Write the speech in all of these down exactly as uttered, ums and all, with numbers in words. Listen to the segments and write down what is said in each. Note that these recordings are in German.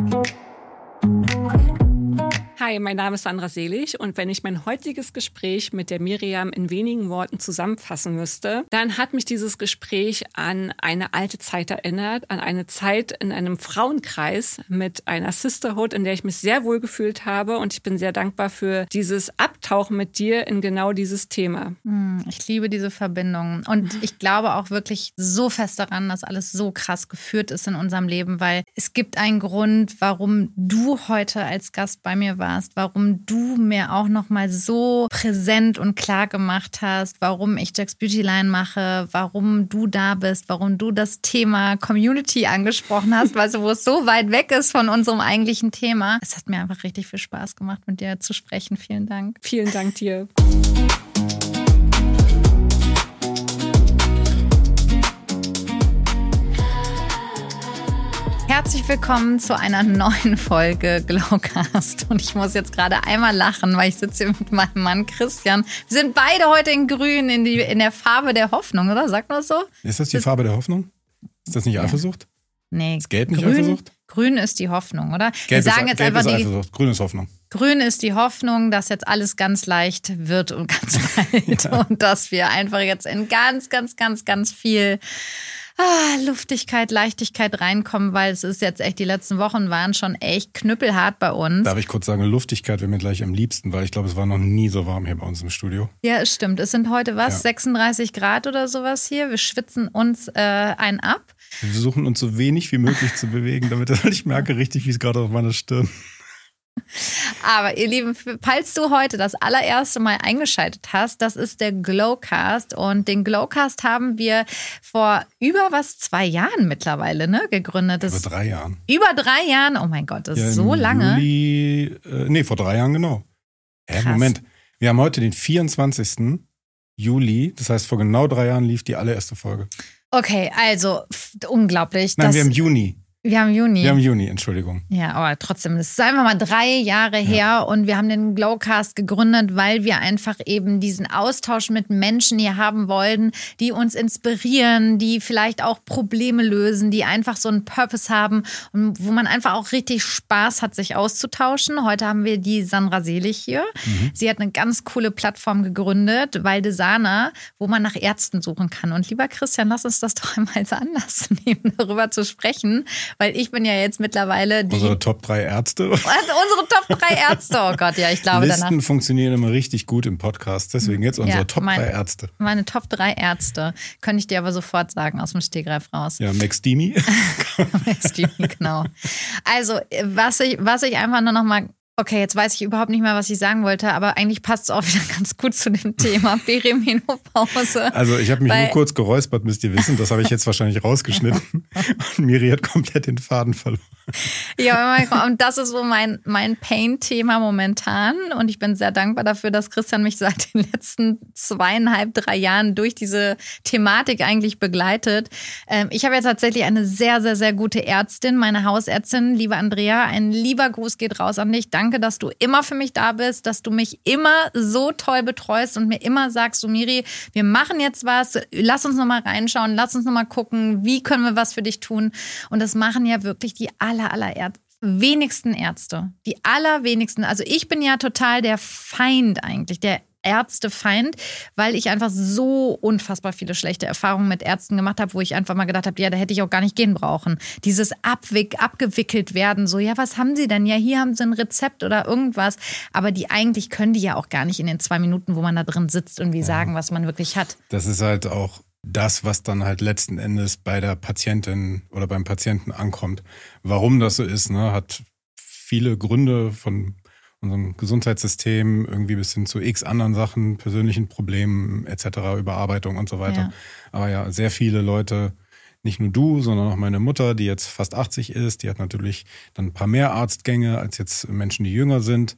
Hi, mein Name ist Sandra Selig und wenn ich mein heutiges Gespräch mit der Miriam in wenigen Worten zusammenfassen müsste, dann hat mich dieses Gespräch an eine alte Zeit erinnert, an eine Zeit in einem Frauenkreis mit einer Sisterhood, in der ich mich sehr wohl gefühlt habe und ich bin sehr dankbar für dieses Abtauchen mit dir in genau dieses Thema. Ich liebe diese Verbindung und ich glaube auch wirklich so fest daran, dass alles so krass geführt ist in unserem Leben, weil es gibt einen Grund, warum du heute als Gast bei mir warst, warum du mir auch nochmal so präsent und klar gemacht hast, warum ich Jack's Beauty Line mache, warum du da bist, warum du das Thema Community angesprochen hast, weißt du, wo es so weit weg ist von unserem eigentlichen Thema. Es hat mir einfach richtig viel Spaß gemacht, mit dir zu sprechen. Vielen Dank. Vielen Dank dir. Herzlich willkommen zu einer neuen Folge Glowcast. Und ich muss jetzt gerade einmal lachen, weil ich sitze hier mit meinem Mann Christian. Wir sind beide heute in grün, in, die, in der Farbe der Hoffnung, oder? Sagt man das so? Ist das die das Farbe der Hoffnung? Ist das nicht ja. Eifersucht? Nee. Ist Gelb nicht grün, Eifersucht? Grün ist die Hoffnung, oder? Gelb Wir sagen ist, jetzt Gelb einfach ist die, Eifersucht, grün ist Hoffnung. Grün ist die Hoffnung, dass jetzt alles ganz leicht wird und ganz bald. Ja. Und dass wir einfach jetzt in ganz, ganz, ganz, ganz viel Ah, Luftigkeit, Leichtigkeit reinkommen, weil es ist jetzt echt, die letzten Wochen waren schon echt knüppelhart bei uns. Darf ich kurz sagen, Luftigkeit wäre mir gleich am liebsten, weil ich glaube, es war noch nie so warm hier bei uns im Studio. Ja, es stimmt. Es sind heute was, ja. sechsunddreißig Grad oder sowas hier. Wir schwitzen uns äh, einen ab. Wir versuchen uns so wenig wie möglich zu bewegen, damit ich merke richtig, wie es gerade auf meiner Stirn. Aber ihr Lieben, falls du heute das allererste Mal eingeschaltet hast, das ist der Glowcast und den Glowcast haben wir vor über was zwei Jahren mittlerweile ne, gegründet. Das über drei Jahren. Über drei Jahren? Oh mein Gott, das ja, ist so lange. Juli, äh, nee, vor drei Jahren genau. Hä, Moment, wir haben heute den vierundzwanzigsten Juli, das heißt vor genau drei Jahren lief die allererste Folge. Okay, also unglaublich. Nein, das wir haben Juni. Wir haben Juni. Wir haben Juni, Entschuldigung. Ja, aber trotzdem, das ist einfach mal drei Jahre her ja. Und wir haben den Glowcast gegründet, weil wir einfach eben diesen Austausch mit Menschen hier haben wollten, die uns inspirieren, die vielleicht auch Probleme lösen, die einfach so einen Purpose haben und wo man einfach auch richtig Spaß hat, sich auszutauschen. Heute haben wir die Sandra Selig hier. Mhm. Sie hat eine ganz coole Plattform gegründet, Valdesana, wo man nach Ärzten suchen kann. Und lieber Christian, lass uns das doch einmal als Anlass nehmen, darüber zu sprechen. Weil ich bin ja jetzt mittlerweile die... Unsere Top drei Ärzte. Unsere Top drei Ärzte, oh Gott, ja, ich glaube Listen danach. funktionieren immer richtig gut im Podcast, deswegen jetzt unsere ja, Top drei Ärzte. Meine Top drei Ärzte, könnte ich dir aber sofort sagen, aus dem Stegreif raus. Ja, Max Dimi. Max Dimi, genau. Also, was ich, was ich einfach nur noch mal... Okay, jetzt weiß ich überhaupt nicht mehr, was ich sagen wollte, aber eigentlich passt es auch wieder ganz gut zu dem Thema Perimenopause. Also ich habe mich nur kurz geräuspert, müsst ihr wissen. Das habe ich jetzt wahrscheinlich rausgeschnitten. Und Miri hat komplett den Faden verloren. Ja, und das ist so mein, mein Pain-Thema momentan. Und ich bin sehr dankbar dafür, dass Christian mich seit den letzten zweieinhalb, drei Jahren durch diese Thematik eigentlich begleitet. Ich habe ja tatsächlich eine sehr, sehr, sehr gute Ärztin, meine Hausärztin, liebe Andrea. Ein lieber Gruß geht raus an dich. Danke, dass du immer für mich da bist, dass du mich immer so toll betreust und mir immer sagst, so Miri, wir machen jetzt was, lass uns nochmal reinschauen, lass uns nochmal gucken, wie können wir was für dich tun. Und das machen ja wirklich die aller, aller Ärzte. wenigsten Ärzte. Die allerwenigsten. Also ich bin ja total der Feind eigentlich, der Ärztefeind, weil ich einfach so unfassbar viele schlechte Erfahrungen mit Ärzten gemacht habe, wo ich einfach mal gedacht habe, ja, da hätte ich auch gar nicht gehen brauchen. Dieses Abwick, abgewickelt werden, so, ja, was haben Sie denn? Ja, hier haben Sie ein Rezept oder irgendwas. Aber die eigentlich können die ja auch gar nicht in den zwei Minuten, wo man da drin sitzt, irgendwie sagen, was man wirklich hat. Das ist halt auch das, was dann halt letzten Endes bei der Patientin oder beim Patienten ankommt. Warum das so ist, ne, hat viele Gründe, von unserem Gesundheitssystem irgendwie bis hin zu x anderen Sachen, persönlichen Problemen et cetera, Überarbeitung und so weiter. Ja. Aber ja, sehr viele Leute, nicht nur du, sondern auch meine Mutter, die jetzt fast achtzig ist, die hat natürlich dann ein paar mehr Arztgänge als jetzt Menschen, die jünger sind.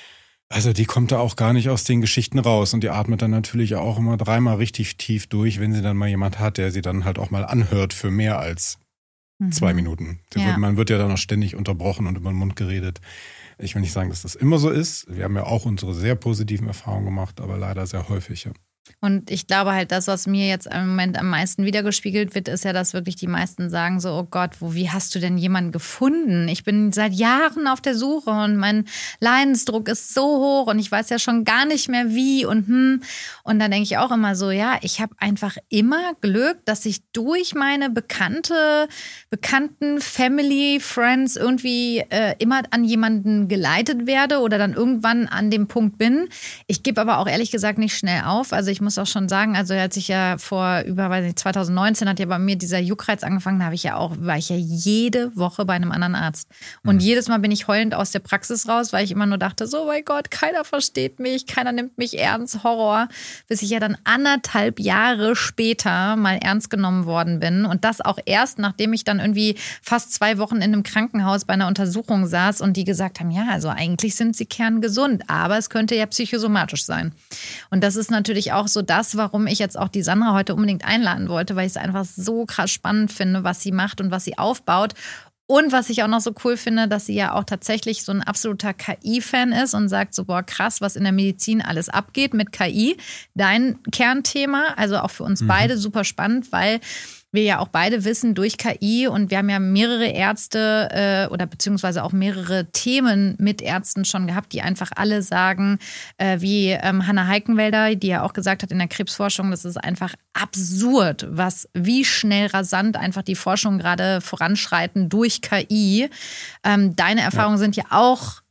Also die kommt da auch gar nicht aus den Geschichten raus und die atmet dann natürlich auch immer dreimal richtig tief durch, wenn sie dann mal jemand hat, der sie dann halt auch mal anhört für mehr als mhm. zwei Minuten. Ja. Wird, man wird ja dann auch ständig unterbrochen und über den Mund geredet. Ich will nicht sagen, dass das immer so ist. Wir haben ja auch unsere sehr positiven Erfahrungen gemacht, aber leider sehr häufig. Ja. Und ich glaube halt, das, was mir jetzt im Moment am meisten wiedergespiegelt wird, ist ja, dass wirklich die meisten sagen so, oh Gott, wo, wie hast du denn jemanden gefunden? Ich bin seit Jahren auf der Suche und mein Leidensdruck ist so hoch und ich weiß ja schon gar nicht mehr wie und hm. Und dann denke ich auch immer so, ja, ich habe einfach immer Glück, dass ich durch meine Bekannte, Bekannten, Family, Friends irgendwie äh, immer an jemanden geleitet werde oder dann irgendwann an dem Punkt bin. Ich gebe aber auch ehrlich gesagt nicht schnell auf. Also ich muss auch schon sagen, also als ich ja vor über, weiß nicht, zwanzig neunzehn hat ja bei mir dieser Juckreiz angefangen, da habe ich ja auch, war ich ja jede Woche bei einem anderen Arzt. Und mhm. jedes Mal bin ich heulend aus der Praxis raus, weil ich immer nur dachte, so, mein Gott, keiner versteht mich, keiner nimmt mich ernst, Horror. Bis ich ja dann anderthalb Jahre später mal ernst genommen worden bin. Und das auch erst, nachdem ich dann irgendwie fast zwei Wochen in einem Krankenhaus bei einer Untersuchung saß und die gesagt haben, ja, also eigentlich sind sie kerngesund, aber es könnte ja psychosomatisch sein. Und das ist natürlich auch so das, warum ich jetzt auch die Sandra heute unbedingt einladen wollte, weil ich es einfach so krass spannend finde, was sie macht und was sie aufbaut. Und was ich auch noch so cool finde, dass sie ja auch tatsächlich so ein absoluter K I-Fan ist und sagt so, boah, krass, was in der Medizin alles abgeht mit K I. Dein Kernthema, also auch für uns mhm. beide super spannend, weil wir ja auch beide wissen durch K I und wir haben ja mehrere Ärzte äh, oder beziehungsweise auch mehrere Themen mit Ärzten schon gehabt, die einfach alle sagen, äh, wie ähm, Hanna Heikenwälder, die ja auch gesagt hat in der Krebsforschung, das ist einfach absurd, was wie schnell rasant einfach die Forschung gerade voranschreiten durch K I. Ähm, deine Erfahrungen ja. sind ja auch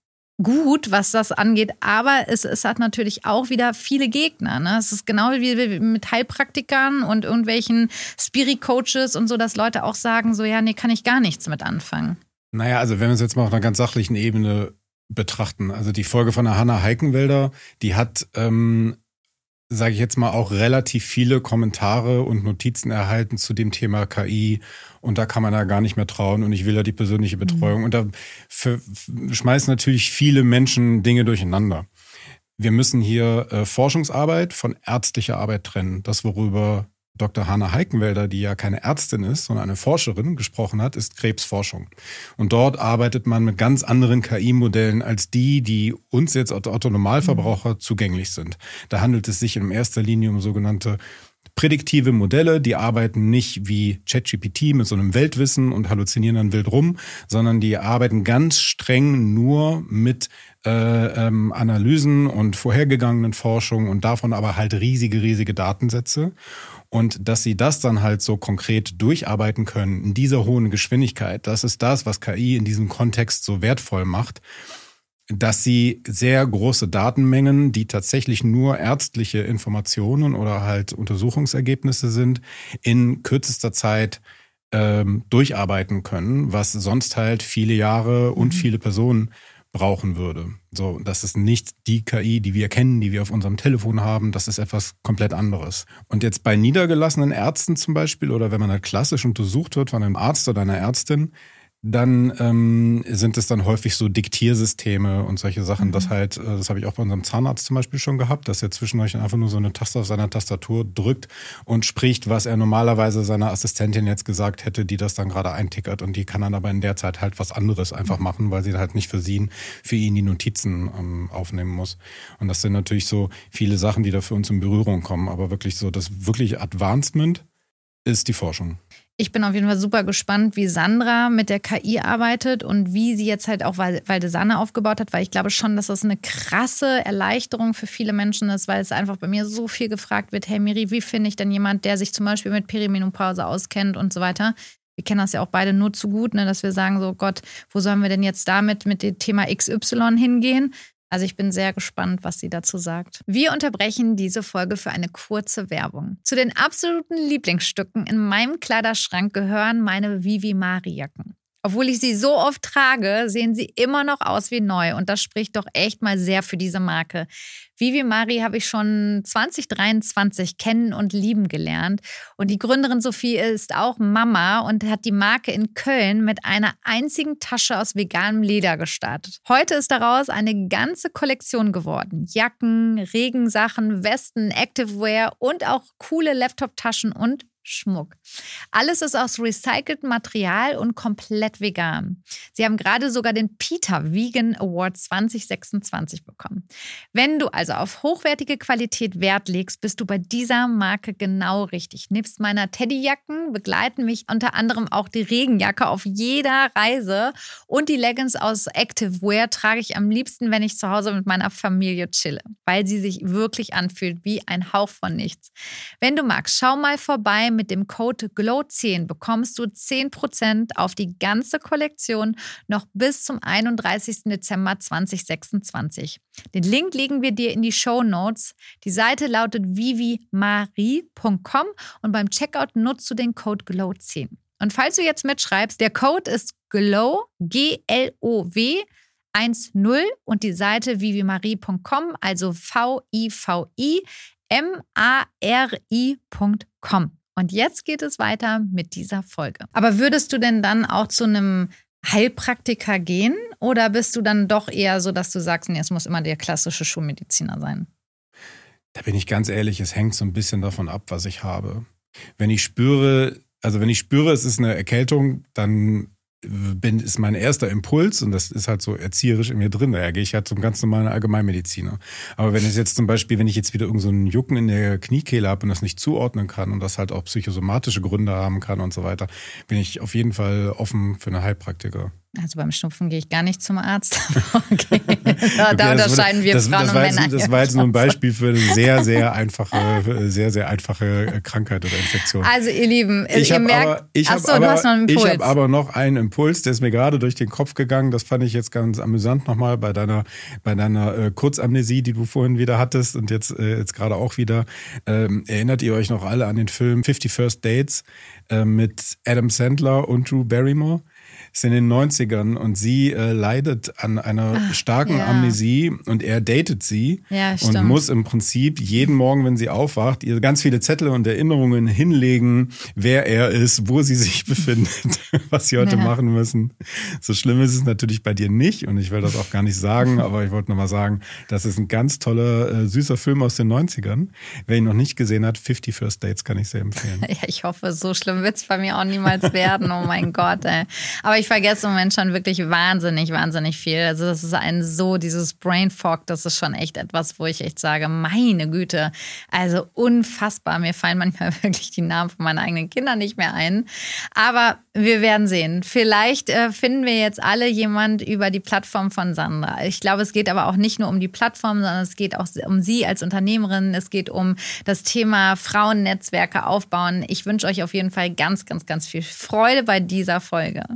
gut, was das angeht, aber es, es hat natürlich auch wieder viele Gegner. Ne? Es ist genau wie mit Heilpraktikern und irgendwelchen Spirit-Coaches und so, dass Leute auch sagen, so ja, nee, kann ich gar nichts mit anfangen. Naja, also wenn wir es jetzt mal auf einer ganz sachlichen Ebene betrachten, also die Folge von der Hanna Heikenwälder, die hat, ähm, sage ich jetzt mal, auch relativ viele Kommentare und Notizen erhalten zu dem Thema K I und da kann man da gar nicht mehr trauen und ich will ja die persönliche Betreuung mhm. und da für, schmeißen natürlich viele Menschen Dinge durcheinander. Wir müssen hier äh, Forschungsarbeit von ärztlicher Arbeit trennen. Das, worüber Doktor Hanna Heikenwälder, die ja keine Ärztin ist, sondern eine Forscherin, gesprochen hat, ist Krebsforschung. Und dort arbeitet man mit ganz anderen K I-Modellen als die, die uns jetzt als Otto-Normalverbraucher mhm. zugänglich sind. Da handelt es sich in erster Linie um sogenannte prädiktive Modelle, die arbeiten nicht wie ChatGPT mit so einem Weltwissen und halluzinieren dann wild rum, sondern die arbeiten ganz streng nur mit äh, ähm, Analysen und vorhergegangenen Forschungen und davon aber halt riesige, riesige Datensätze. Und dass sie das dann halt so konkret durcharbeiten können in dieser hohen Geschwindigkeit, das ist das, was K I in diesem Kontext so wertvoll macht, dass sie sehr große Datenmengen, die tatsächlich nur ärztliche Informationen oder halt Untersuchungsergebnisse sind, in kürzester Zeit ähm, durcharbeiten können, was sonst halt viele Jahre und mhm. viele Personen brauchen würde. So, das ist nicht die K I, die wir kennen, die wir auf unserem Telefon haben. Das ist etwas komplett anderes. Und jetzt bei niedergelassenen Ärzten zum Beispiel oder wenn man halt klassisch untersucht wird von einem Arzt oder einer Ärztin, dann ähm, sind es dann häufig so Diktiersysteme und solche Sachen. Mhm. Das halt, das habe ich auch bei unserem Zahnarzt zum Beispiel schon gehabt, dass er zwischendurch einfach nur so eine Taste auf seiner Tastatur drückt und spricht, was er normalerweise seiner Assistentin jetzt gesagt hätte, die das dann gerade eintickert. Und die kann dann aber in der Zeit halt was anderes einfach machen, weil sie halt nicht für sie, für ihn die Notizen ähm, aufnehmen muss. Und das sind natürlich so viele Sachen, die da für uns in Berührung kommen. Aber wirklich so, das wirklich Advancement ist die Forschung. Ich bin auf jeden Fall super gespannt, wie Sandra mit der K I arbeitet und wie sie jetzt halt auch Valdesanne aufgebaut hat, weil ich glaube schon, dass das eine krasse Erleichterung für viele Menschen ist, weil es einfach bei mir so viel gefragt wird, hey Miri, wie finde ich denn jemand, der sich zum Beispiel mit Perimenopause auskennt und so weiter. Wir kennen das ja auch beide nur zu gut, ne, dass wir sagen so, Gott, wo sollen wir denn jetzt damit mit dem Thema X Y hingehen? Also ich bin sehr gespannt, was sie dazu sagt. Wir unterbrechen diese Folge für eine kurze Werbung. Zu den absoluten Lieblingsstücken in meinem Kleiderschrank gehören meine Vivi-Mari-Jacken. Obwohl ich sie so oft trage, sehen sie immer noch aus wie neu. Und das spricht doch echt mal sehr für diese Marke. Vivi-Mari habe ich schon zwanzig dreiundzwanzig kennen und lieben gelernt. Und die Gründerin Sophie ist auch Mama und hat die Marke in Köln mit einer einzigen Tasche aus veganem Leder gestartet. Heute ist daraus eine ganze Kollektion geworden. Jacken, Regensachen, Westen, Activewear und auch coole Laptop-Taschen und Schmuck. Alles ist aus recyceltem Material und komplett vegan. Sie haben gerade sogar den PETA Vegan Award zwanzig sechsundzwanzig bekommen. Wenn du also auf hochwertige Qualität Wert legst, bist du bei dieser Marke genau richtig. Nebst meiner Teddyjacken begleiten mich unter anderem auch die Regenjacke auf jeder Reise und die Leggings aus Activewear trage ich am liebsten, wenn ich zu Hause mit meiner Familie chille, weil sie sich wirklich anfühlt wie ein Hauch von nichts. Wenn du magst, schau mal vorbei. Mit dem Code G L O W zehn bekommst du zehn Prozent auf die ganze Kollektion noch bis zum einunddreißigsten Dezember zweitausendsechsundzwanzig. Den Link legen wir dir in die Shownotes. Die Seite lautet vivimarie punkt com und beim Checkout nutzt du den Code G L O W zehn. Und falls du jetzt mitschreibst, der Code ist GLOW, G L O W zehn und die Seite vivimarie punkt com, also V I V I M A R I punkt com. Und jetzt geht es weiter mit dieser Folge. Aber würdest du denn dann auch zu einem Heilpraktiker gehen? Oder bist du dann doch eher so, dass du sagst, nee, es muss immer der klassische Schulmediziner sein? Da bin ich ganz ehrlich, es hängt so ein bisschen davon ab, was ich habe. Wenn ich spüre, also wenn ich spüre, es ist eine Erkältung, dann bin, ist mein erster Impuls, und das ist halt so erzieherisch in mir drin, daher gehe ich halt zum ganz normalen Allgemeinmediziner. Aber wenn es jetzt zum Beispiel, wenn ich jetzt wieder irgend so einen Jucken in der Kniekehle habe und das nicht zuordnen kann und das halt auch psychosomatische Gründe haben kann und so weiter, bin ich auf jeden Fall offen für eine Heilpraktiker. Also beim Schnupfen gehe ich gar nicht zum Arzt. Okay. Da, da unterscheiden wir das, Frauen das und Männer. Jetzt, das war jetzt nur ein Beispiel für eine sehr, sehr einfache, sehr, sehr einfache Krankheit oder Infektion. Also ihr Lieben, ich ihr hab merkt, aber, ich achso, hab du aber, hast noch einen Impuls. Ich habe aber noch einen Impuls, der ist mir gerade durch den Kopf gegangen. Das fand ich jetzt ganz amüsant nochmal bei deiner, bei deiner äh, Kurzamnesie, die du vorhin wieder hattest und jetzt, äh, jetzt gerade auch wieder. Ähm, erinnert ihr euch noch alle an den Film fifty First Dates äh, mit Adam Sandler und Drew Barrymore? Ist in den neunzigern und sie äh, leidet an einer Ach, starken ja. Amnesie und er datet sie ja, und muss im Prinzip jeden Morgen, wenn sie aufwacht, ihr ganz viele Zettel und Erinnerungen hinlegen, wer er ist, wo sie sich befindet, was sie heute ja. machen müssen. So schlimm ist es natürlich bei dir nicht und ich will das auch gar nicht sagen, aber ich wollte nochmal sagen, das ist ein ganz toller, äh, süßer Film aus den neunzigern. Wer ihn noch nicht gesehen hat, fifty First Dates kann ich sehr empfehlen. Ja, ich hoffe, so schlimm wird es bei mir auch niemals werden. Oh mein Gott, ey. Aber ich vergesse im Moment schon wirklich wahnsinnig, wahnsinnig viel. Also das ist ein so, dieses Brain Fog, das ist schon echt etwas, wo ich echt sage, meine Güte, also unfassbar. Mir fallen manchmal wirklich die Namen von meinen eigenen Kindern nicht mehr ein. Aber wir werden sehen. Vielleicht äh, finden wir jetzt alle jemand über die Plattform von Sandra. Ich glaube, es geht aber auch nicht nur um die Plattform, sondern es geht auch um sie als Unternehmerin. Es geht um das Thema Frauennetzwerke aufbauen. Ich wünsche euch auf jeden Fall ganz, ganz, ganz viel Freude bei dieser Folge.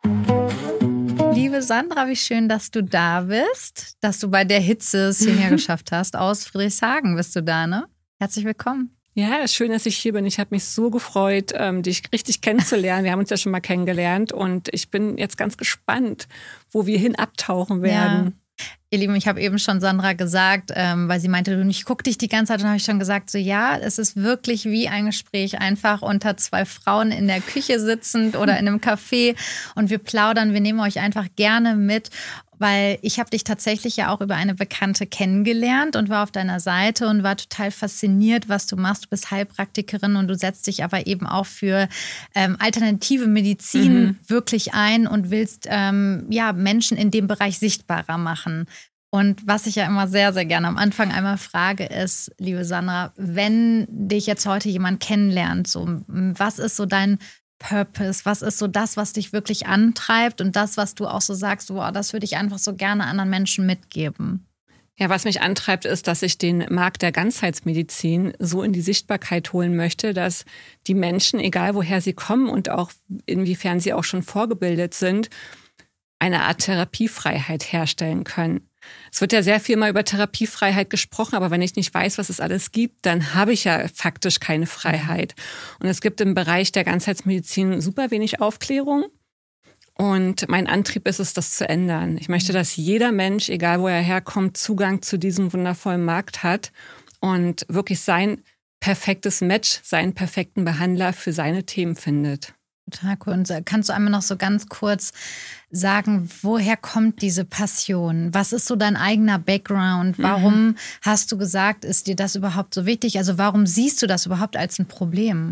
Liebe Sandra, wie schön, dass du da bist, dass du bei der Hitze es hierher geschafft hast. Aus Friedrichshagen bist du da, ne? Herzlich willkommen. Ja, schön, dass ich hier bin. Ich habe mich so gefreut, dich richtig kennenzulernen. Wir haben uns ja schon mal kennengelernt und ich bin jetzt ganz gespannt, wo wir hin abtauchen werden. Ja. Ihr Lieben, ich habe eben schon Sandra gesagt, ähm, weil sie meinte, ich gucke dich die ganze Zeit, und habe ich schon gesagt, so ja, es ist wirklich wie ein Gespräch, einfach unter zwei Frauen in der Küche sitzend oder in einem Café und wir plaudern, wir nehmen euch einfach gerne mit, weil ich habe dich tatsächlich ja auch über eine Bekannte kennengelernt und war auf deiner Seite und war total fasziniert, was du machst. Du bist Heilpraktikerin und du setzt dich aber eben auch für ähm, alternative Medizin mhm. wirklich ein und willst ähm, ja, Menschen in dem Bereich sichtbarer machen. Und was ich ja immer sehr, sehr gerne am Anfang einmal frage ist, liebe Sandra, wenn dich jetzt heute jemand kennenlernt, so, was ist so dein Purpose? Was ist so das, was dich wirklich antreibt und das, was du auch so sagst, wow, das würde ich einfach so gerne anderen Menschen mitgeben? Ja, was mich antreibt, ist, dass ich den Markt der Ganzheitsmedizin so in die Sichtbarkeit holen möchte, dass die Menschen, egal woher sie kommen und auch inwiefern sie auch schon vorgebildet sind, eine Art Therapiefreiheit herstellen können. Es wird ja sehr viel mal über Therapiefreiheit gesprochen, aber wenn ich nicht weiß, was es alles gibt, dann habe ich ja faktisch keine Freiheit. Und es gibt im Bereich der Ganzheitsmedizin super wenig Aufklärung. Und mein Antrieb ist es, das zu ändern. Ich möchte, dass jeder Mensch, egal wo er herkommt, Zugang zu diesem wundervollen Markt hat und wirklich sein perfektes Match, seinen perfekten Behandler für seine Themen findet. Total cool. Und kannst du einmal noch so ganz kurz sagen, woher kommt diese Passion? Was ist so dein eigener Background? Warum mhm. hast du gesagt, ist dir das überhaupt so wichtig? Also warum siehst du das überhaupt als ein Problem?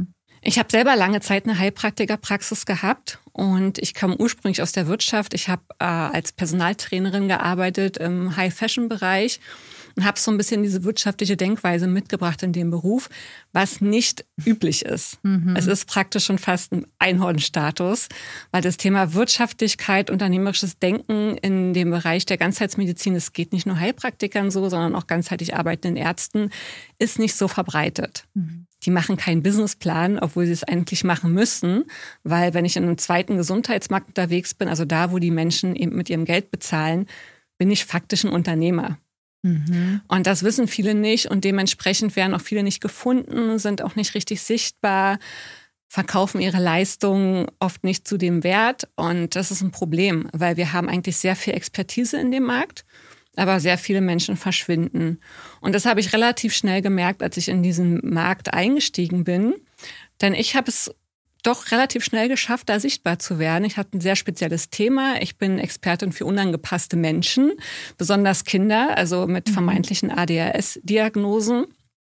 Ich habe selber lange Zeit eine Heilpraktikerpraxis gehabt und ich komme ursprünglich aus der Wirtschaft. Ich habe äh, als Personaltrainerin gearbeitet im High-Fashion-Bereich und habe so ein bisschen diese wirtschaftliche Denkweise mitgebracht in dem Beruf, was nicht üblich ist. Mhm. Es ist praktisch schon fast ein Einhornstatus, weil das Thema Wirtschaftlichkeit, unternehmerisches Denken in dem Bereich der Ganzheitsmedizin, es geht nicht nur Heilpraktikern so, sondern auch ganzheitlich arbeitenden Ärzten, ist nicht so verbreitet. Mhm. Die machen keinen Businessplan, obwohl sie es eigentlich machen müssen, weil wenn ich in einem zweiten Gesundheitsmarkt unterwegs bin, also da, wo die Menschen eben mit ihrem Geld bezahlen, bin ich faktisch ein Unternehmer. Mhm. Und das wissen viele nicht und dementsprechend werden auch viele nicht gefunden, sind auch nicht richtig sichtbar, verkaufen ihre Leistungen oft nicht zu dem Wert und das ist ein Problem, weil wir haben eigentlich sehr viel Expertise in dem Markt, aber sehr viele Menschen verschwinden. Und das habe ich relativ schnell gemerkt, als ich in diesen Markt eingestiegen bin, denn ich habe es doch relativ schnell geschafft, da sichtbar zu werden. Ich hatte ein sehr spezielles Thema. Ich bin Expertin für unangepasste Menschen, besonders Kinder, also mit vermeintlichen A D H S-Diagnosen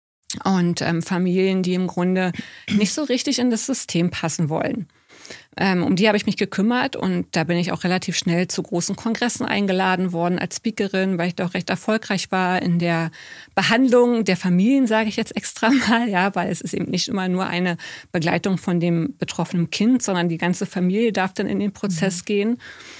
und ähm, Familien, die im Grunde nicht so richtig in das System passen wollen. Ähm, um die habe ich mich gekümmert und da bin ich auch relativ schnell zu großen Kongressen eingeladen worden als Speakerin, weil ich da auch recht erfolgreich war in der Behandlung der Familien, sage ich jetzt extra mal, ja, weil es ist eben nicht immer nur eine Begleitung von dem betroffenen Kind, sondern die ganze Familie darf dann in den Prozess mhm. gehen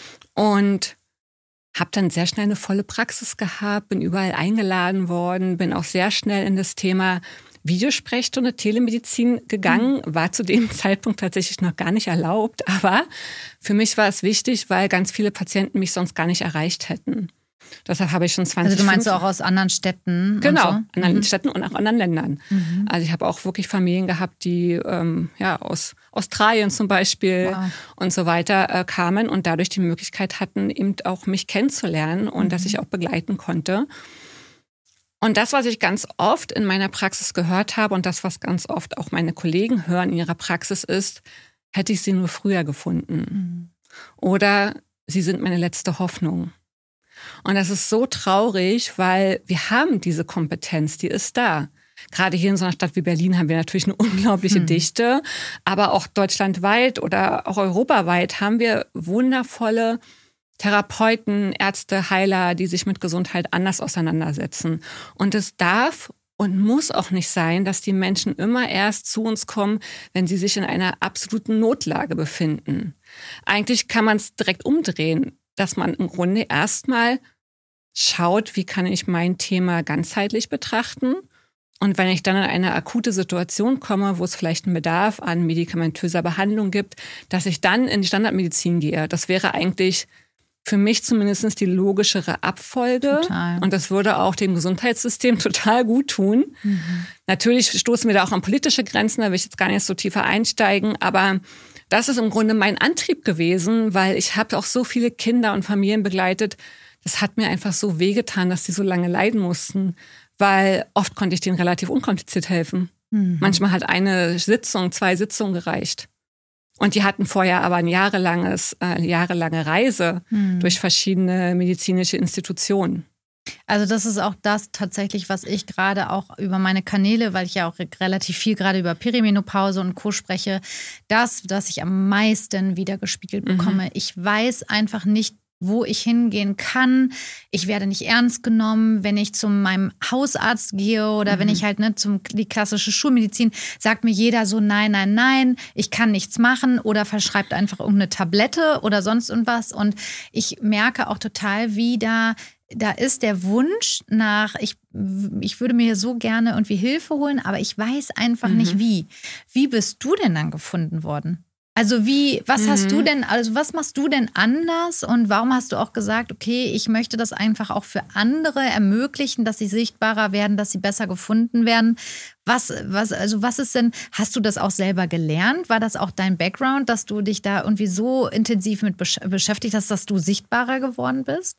und habe dann sehr schnell eine volle Praxis gehabt, bin überall eingeladen worden, bin auch sehr schnell in das Thema Videosprechstunde, Telemedizin gegangen, war zu dem Zeitpunkt tatsächlich noch gar nicht erlaubt. Aber für mich war es wichtig, weil ganz viele Patienten mich sonst gar nicht erreicht hätten. Deshalb habe ich schon zwanzig. Also du meinst auch aus anderen Städten? Genau, und so? anderen mhm. Städten und auch anderen Ländern. Mhm. Also ich habe auch wirklich Familien gehabt, die ähm, ja aus Australien zum Beispiel wow. und so weiter äh, kamen und dadurch die Möglichkeit hatten, eben auch mich kennenzulernen und mhm. dass ich auch begleiten konnte. Und das, was ich ganz oft in meiner Praxis gehört habe und das, was ganz oft auch meine Kollegen hören in ihrer Praxis ist, hätte ich sie nur früher gefunden. Mhm. Oder sie sind meine letzte Hoffnung. Und das ist so traurig, weil wir haben diese Kompetenz, die ist da. Gerade hier in so einer Stadt wie Berlin haben wir natürlich eine unglaubliche mhm. Dichte, aber auch deutschlandweit oder auch europaweit haben wir wundervolle Therapeuten, Ärzte, Heiler, die sich mit Gesundheit anders auseinandersetzen. Und es darf und muss auch nicht sein, dass die Menschen immer erst zu uns kommen, wenn sie sich in einer absoluten Notlage befinden. Eigentlich kann man es direkt umdrehen, dass man im Grunde erstmal schaut, wie kann ich mein Thema ganzheitlich betrachten. Und wenn ich dann in eine akute Situation komme, wo es vielleicht einen Bedarf an medikamentöser Behandlung gibt, dass ich dann in die Standardmedizin gehe. Das wäre eigentlich für mich zumindest die logischere Abfolge. Total. Und das würde auch dem Gesundheitssystem total gut tun. Mhm. Natürlich stoßen wir da auch an politische Grenzen, da will ich jetzt gar nicht so tiefer einsteigen. Aber das ist im Grunde mein Antrieb gewesen, weil ich habe auch so viele Kinder und Familien begleitet. Das hat mir einfach so wehgetan, dass die so lange leiden mussten. Weil oft konnte ich denen relativ unkompliziert helfen. Mhm. Manchmal hat eine Sitzung, zwei Sitzungen gereicht. Und die hatten vorher aber ein jahrelanges, äh, jahrelange Reise hm. durch verschiedene medizinische Institutionen. Also das ist auch das tatsächlich, was ich gerade auch über meine Kanäle, weil ich ja auch relativ viel gerade über Perimenopause und Co. spreche, das, das ich am meisten wiedergespiegelt bekomme. Mhm. Ich weiß einfach nicht, wo ich hingehen kann. Ich werde nicht ernst genommen, wenn ich zu meinem Hausarzt gehe oder mhm. wenn ich halt ne, zum die klassische Schulmedizin, sagt mir jeder so nein, nein, nein, ich kann nichts machen oder verschreibt einfach irgendeine Tablette oder sonst irgendwas. Und ich merke auch total, wie da da ist der Wunsch nach, ich, ich würde mir so gerne irgendwie Hilfe holen, aber ich weiß einfach mhm. nicht wie. Wie bist du denn dann gefunden worden? Also wie, was mhm. hast du denn, also was machst du denn anders und warum hast du auch gesagt, okay, ich möchte das einfach auch für andere ermöglichen, dass sie sichtbarer werden, dass sie besser gefunden werden? Was, was, also was ist denn, hast du das auch selber gelernt? War das auch dein Background, dass du dich da irgendwie so intensiv mit besch- beschäftigt hast, dass du sichtbarer geworden bist?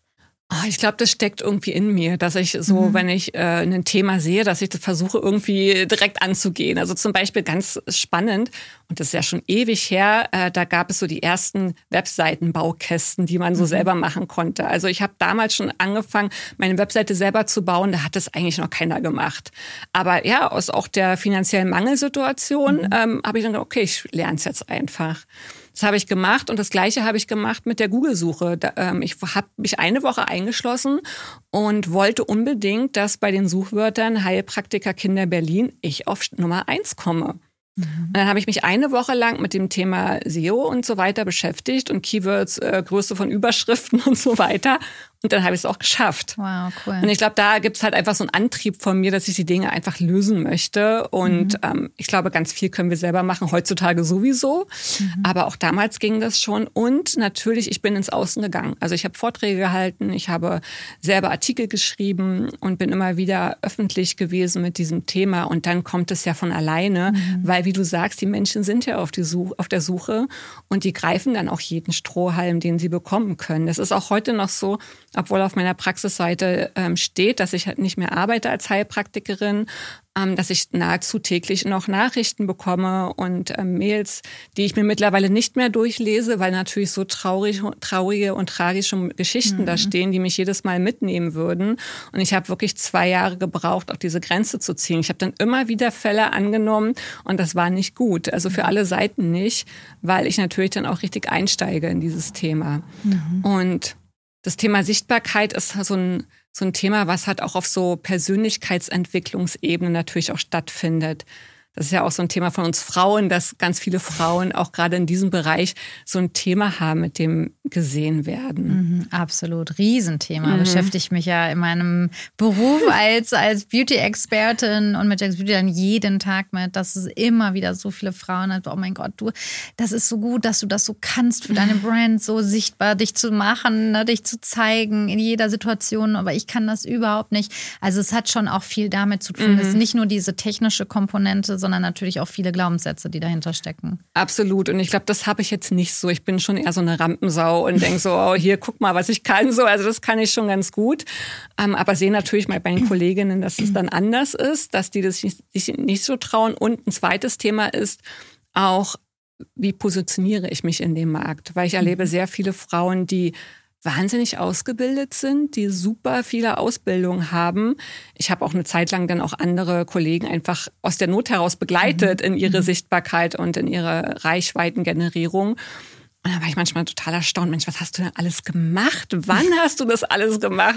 Oh, ich glaube, das steckt irgendwie in mir, dass ich so, mhm. wenn ich äh, ein Thema sehe, dass ich das versuche irgendwie direkt anzugehen. Also zum Beispiel ganz spannend, und das ist ja schon ewig her, äh, da gab es so die ersten Webseitenbaukästen, die man so mhm. selber machen konnte. Also ich habe damals schon angefangen, meine Webseite selber zu bauen, da hat das eigentlich noch keiner gemacht. Aber ja, aus auch der finanziellen Mangelsituation mhm. ähm, habe ich dann gedacht, okay, ich lerne es jetzt einfach. Das habe ich gemacht und das Gleiche habe ich gemacht mit der Google-Suche. Da, ähm, ich habe mich eine Woche eingeschlossen und wollte unbedingt, dass bei den Suchwörtern Heilpraktiker Kinder Berlin ich auf Nummer eins komme. Mhm. Und dann habe ich mich eine Woche lang mit dem Thema S E O und so weiter beschäftigt und Keywords, äh, Größe von Überschriften und so weiter. Und dann habe ich es auch geschafft. Wow, cool. Und ich glaube, da gibt es halt einfach so einen Antrieb von mir, dass ich die Dinge einfach lösen möchte. Und mhm. ähm, ich glaube, ganz viel können wir selber machen, heutzutage sowieso. Mhm. Aber auch damals ging das schon. Und natürlich, ich bin ins Außen gegangen. Also ich habe Vorträge gehalten, ich habe selber Artikel geschrieben und bin immer wieder öffentlich gewesen mit diesem Thema. Und dann kommt es ja von alleine, mhm. weil, wie du sagst, die Menschen sind ja auf, die Such- auf der Suche und die greifen dann auch jeden Strohhalm, den sie bekommen können. Das ist auch heute noch so, obwohl auf meiner Praxisseite ähm, steht, dass ich halt nicht mehr arbeite als Heilpraktikerin, ähm, dass ich nahezu täglich noch Nachrichten bekomme und ähm, Mails, die ich mir mittlerweile nicht mehr durchlese, weil natürlich so traurig, traurige und tragische Geschichten mhm. da stehen, die mich jedes Mal mitnehmen würden. Und ich habe wirklich zwei Jahre gebraucht, auch diese Grenze zu ziehen. Ich habe dann immer wieder Fälle angenommen und das war nicht gut. Also für alle Seiten nicht, weil ich natürlich dann auch richtig einsteige in dieses Thema. Mhm. Und das Thema Sichtbarkeit ist so ein, so ein Thema, was halt auch auf so Persönlichkeitsentwicklungsebene natürlich auch stattfindet. Das ist ja auch so ein Thema von uns Frauen, dass ganz viele Frauen auch gerade in diesem Bereich so ein Thema haben, mit dem gesehen werden. Mhm, absolut, Riesenthema. Mhm. Beschäftige ich mich ja in meinem Beruf als, als Beauty-Expertin und mit Jax Beauty dann jeden Tag mit, dass es immer wieder so viele Frauen hat. Oh mein Gott, du, das ist so gut, dass du das so kannst für deine Brand, so sichtbar dich zu machen, ne, dich zu zeigen in jeder Situation. Aber ich kann das überhaupt nicht. Also es hat schon auch viel damit zu tun. Mhm. Es ist nicht nur diese technische Komponente, sondern natürlich auch viele Glaubenssätze, die dahinter stecken. Absolut. Und ich glaube, das habe ich jetzt nicht so. Ich bin schon eher so eine Rampensau und denke so, oh, hier, guck mal, was ich kann. So, also das kann ich schon ganz gut. Ähm, aber sehe natürlich mal bei den Kolleginnen, dass es dann anders ist, dass die das sich nicht so trauen. Und ein zweites Thema ist auch, wie positioniere ich mich in dem Markt? Weil ich erlebe sehr viele Frauen, die wahnsinnig ausgebildet sind, die super viele Ausbildungen haben. Ich habe auch eine Zeit lang dann auch andere Kollegen einfach aus der Not heraus begleitet mhm. in ihre Sichtbarkeit und in ihre Reichweitengenerierung. Und da war ich manchmal total erstaunt. Mensch, was hast du denn alles gemacht? Wann hast du das alles gemacht?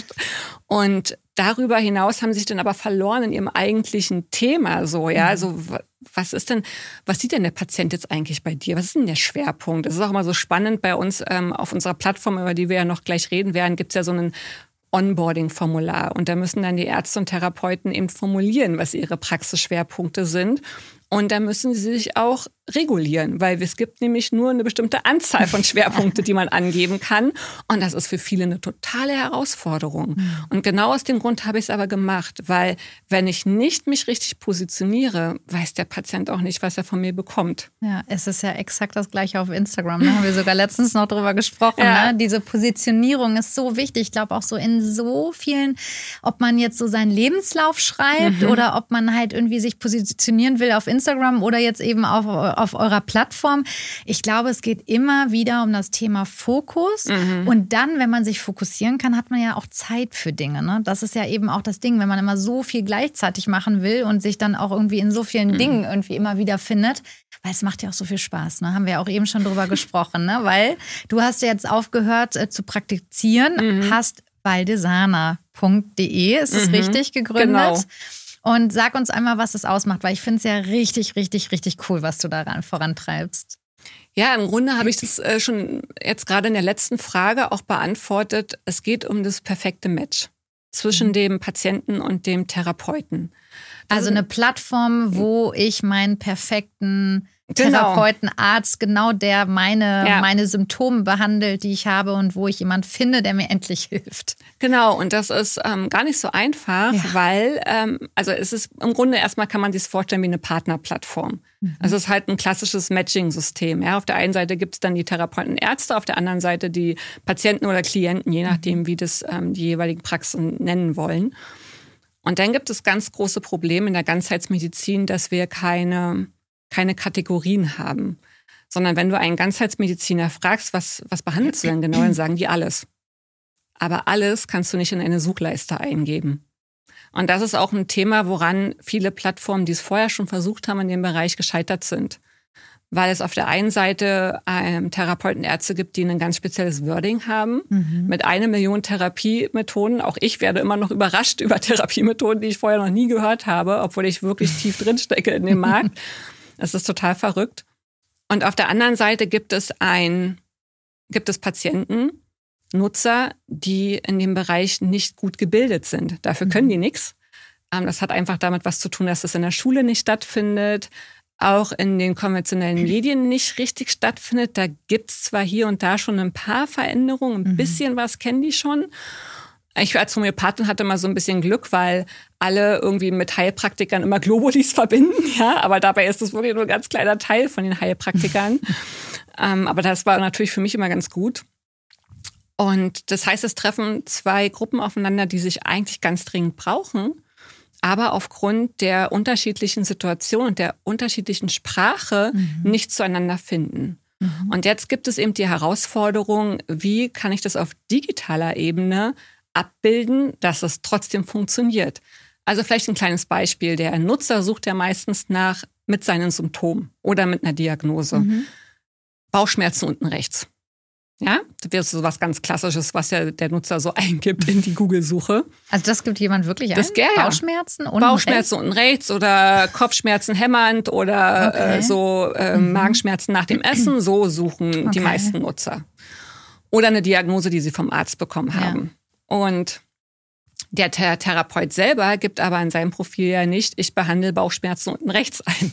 Und darüber hinaus haben sie sich dann aber verloren in ihrem eigentlichen Thema. So, ja, also was ist denn, was sieht denn der Patient jetzt eigentlich bei dir? Was ist denn der Schwerpunkt? Das ist auch immer so spannend bei uns ähm, auf unserer Plattform, über die wir ja noch gleich reden werden, gibt es ja so einen Onboarding-Formular. Und da müssen dann die Ärzte und Therapeuten eben formulieren, was ihre Praxisschwerpunkte sind. Und da müssen sie sich auch regulieren, weil es gibt nämlich nur eine bestimmte Anzahl von Schwerpunkte, die man angeben kann. Und das ist für viele eine totale Herausforderung. Mhm. Und genau aus dem Grund habe ich es aber gemacht, weil wenn ich nicht mich richtig positioniere, weiß der Patient auch nicht, was er von mir bekommt. Ja, es ist ja exakt das Gleiche auf Instagram. Da haben wir sogar letztens noch drüber gesprochen. Ja. Ne? Diese Positionierung ist so wichtig. Ich glaube auch so in so vielen, ob man jetzt so seinen Lebenslauf schreibt mhm. oder ob man halt irgendwie sich positionieren will auf Instagram oder jetzt eben auf auf eurer Plattform. Ich glaube, es geht immer wieder um das Thema Fokus. Mhm. Und dann, wenn man sich fokussieren kann, hat man ja auch Zeit für Dinge. Ne? Das ist ja eben auch das Ding, wenn man immer so viel gleichzeitig machen will und sich dann auch irgendwie in so vielen mhm. Dingen irgendwie immer wieder findet. Weil es macht ja auch so viel Spaß. Ne? Haben wir ja auch eben schon drüber gesprochen. Ne? Weil du hast ja jetzt aufgehört äh, zu praktizieren, mhm. hast baldesana punkt de, ist es mhm. richtig, gegründet. Genau. Und sag uns einmal, was es ausmacht, weil ich finde es ja richtig, richtig, richtig cool, was du daran vorantreibst. Ja, im Grunde habe ich das äh, schon jetzt gerade in der letzten Frage auch beantwortet. Es geht um das perfekte Match zwischen mhm. dem Patienten und dem Therapeuten. Also eine Plattform, wo ich meinen perfekten Genau. Therapeuten, Arzt, genau der meine, Ja. meine Symptome behandelt, die ich habe und wo ich jemand finde, der mir endlich hilft. Genau, und das ist ähm, gar nicht so einfach, Ja. weil, ähm, also es ist im Grunde erstmal kann man sich vorstellen wie eine Partnerplattform. Mhm. Also es ist halt ein klassisches Matching-System. Ja? Auf der einen Seite gibt es dann die Therapeuten und Ärzte, auf der anderen Seite die Patienten oder Klienten, je nachdem, wie das ähm, die jeweiligen Praxen nennen wollen. Und dann gibt es ganz große Probleme in der Ganzheitsmedizin, dass wir keine, keine Kategorien haben. Sondern wenn du einen Ganzheitsmediziner fragst, was, was behandelst du denn genau, dann sagen die alles. Aber alles kannst du nicht in eine Suchleiste eingeben. Und das ist auch ein Thema, woran viele Plattformen, die es vorher schon versucht haben, in dem Bereich gescheitert sind. Weil es auf der einen Seite ähm, Therapeuten, Ärzte gibt, die ein ganz spezielles Wording haben, mhm. mit einer Million Therapiemethoden. Auch ich werde immer noch überrascht über Therapiemethoden, die ich vorher noch nie gehört habe, obwohl ich wirklich tief drin stecke in dem Markt. Das ist total verrückt. Und auf der anderen Seite gibt es ein, gibt es Patienten, Nutzer, die in dem Bereich nicht gut gebildet sind. Dafür können die nichts. Das hat einfach damit was zu tun, dass es in der Schule nicht stattfindet, auch in den konventionellen Medien nicht richtig stattfindet. Da gibt's zwar hier und da schon ein paar Veränderungen, ein bisschen was kennen die schon. Ich als Homöopathin hatte mal so ein bisschen Glück, weil alle irgendwie mit Heilpraktikern immer Globulis verbinden, ja, aber dabei ist das wirklich nur ein ganz kleiner Teil von den Heilpraktikern. ähm, aber das war natürlich für mich immer ganz gut. Und das heißt, es treffen zwei Gruppen aufeinander, die sich eigentlich ganz dringend brauchen, aber aufgrund der unterschiedlichen Situation und der unterschiedlichen Sprache mhm. nicht zueinander finden. Mhm. Und jetzt gibt es eben die Herausforderung, wie kann ich das auf digitaler Ebene abbilden, dass es trotzdem funktioniert. Also vielleicht ein kleines Beispiel. Der Nutzer sucht ja meistens nach mit seinen Symptomen oder mit einer Diagnose. Mhm. Bauchschmerzen unten rechts. Ja, das wäre so was ganz Klassisches, was ja der Nutzer so eingibt in die Google-Suche. Also das gibt jemand wirklich ein? Das, ja, ja. Bauchschmerzen unten Bauchschmerzen rechts? unten rechts oder Kopfschmerzen hämmernd oder Okay. äh, so äh, mhm. Magenschmerzen nach dem Essen. So suchen okay. die meisten Nutzer. Oder eine Diagnose, die sie vom Arzt bekommen haben. Ja. Und der Thera- Therapeut selber gibt aber in seinem Profil ja nicht, ich behandle Bauchschmerzen unten rechts ein.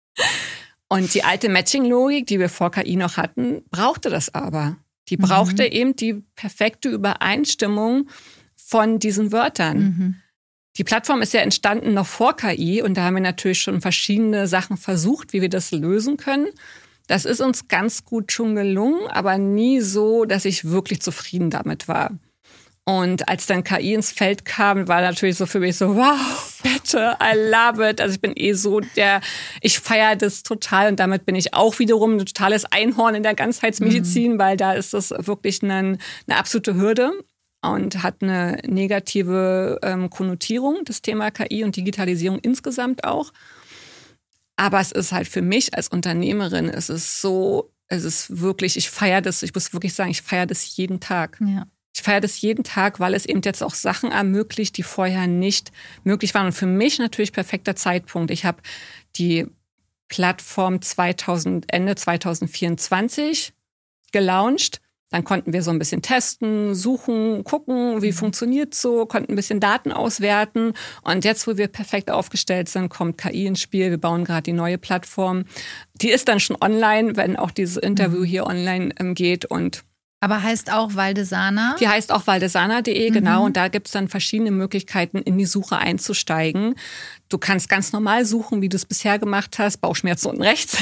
Und die alte Matching-Logik, die wir vor K I noch hatten, brauchte das aber. Die brauchte mhm. eben die perfekte Übereinstimmung von diesen Wörtern. Mhm. Die Plattform ist ja entstanden noch vor K I und da haben wir natürlich schon verschiedene Sachen versucht, wie wir das lösen können. Das ist uns ganz gut schon gelungen, aber nie so, dass ich wirklich zufrieden damit war. Und als dann K I ins Feld kam, war natürlich so für mich so, wow, bitte, I love it. Also ich bin eh so der, ich feiere das total und damit bin ich auch wiederum ein totales Einhorn in der Ganzheitsmedizin, mhm. weil da ist das wirklich eine, eine absolute Hürde und hat eine negative ähm, Konnotierung, das Thema K I und Digitalisierung insgesamt auch. Aber es ist halt für mich als Unternehmerin, es ist so, es ist wirklich, ich feiere das, ich muss wirklich sagen, ich feiere das jeden Tag. Ja. Ich feiere das jeden Tag, weil es eben jetzt auch Sachen ermöglicht, die vorher nicht möglich waren. Und für mich natürlich perfekter Zeitpunkt. Ich habe die Plattform zweitausend, Ende zwanzig vierundzwanzig gelauncht. Dann konnten wir so ein bisschen testen, suchen, gucken, wie funktioniert so, konnten ein bisschen Daten auswerten. Und jetzt, wo wir perfekt aufgestellt sind, kommt K I ins Spiel. Wir bauen gerade die neue Plattform. Die ist dann schon online, wenn auch dieses Interview hier online ähm, geht. Und aber heißt auch Valdesana? Die heißt auch valdesana punkt de, mhm. genau. Und da gibt's dann verschiedene Möglichkeiten, in die Suche einzusteigen. Du kannst ganz normal suchen, wie du es bisher gemacht hast, Bauchschmerzen unten rechts.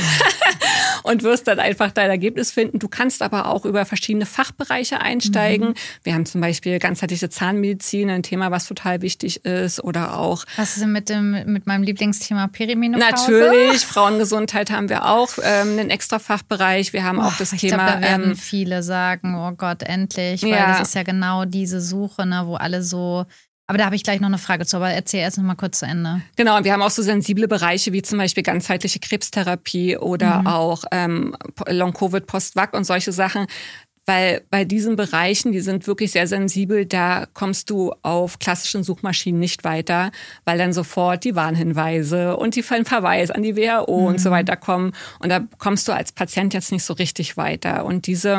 Und wirst dann einfach dein Ergebnis finden. Du kannst aber auch über verschiedene Fachbereiche einsteigen. Mhm. Wir haben zum Beispiel ganzheitliche Zahnmedizin, ein Thema, was total wichtig ist. Oder auch... Was ist denn mit, dem, mit meinem Lieblingsthema Perimenopause? Natürlich, Frauengesundheit haben wir auch, ähm, einen extra Fachbereich. Wir haben oh, auch das ich Thema... Ich glaube, da werden ähm, viele sagen, oh Gott, endlich. Weil ja. das ist ja genau diese Suche, ne, wo alle so... Aber da habe ich gleich noch eine Frage zu, aber erzähl erst noch mal kurz zu Ende. Genau, und wir haben auch so sensible Bereiche wie zum Beispiel ganzheitliche Krebstherapie oder mhm. auch ähm, Long-Covid, Post-Vac und solche Sachen. Weil bei diesen Bereichen, die sind wirklich sehr sensibel, da kommst du auf klassischen Suchmaschinen nicht weiter, weil dann sofort die Warnhinweise und die Verweis an die W H O mhm. und so weiter kommen. Und da kommst du als Patient jetzt nicht so richtig weiter. Und diese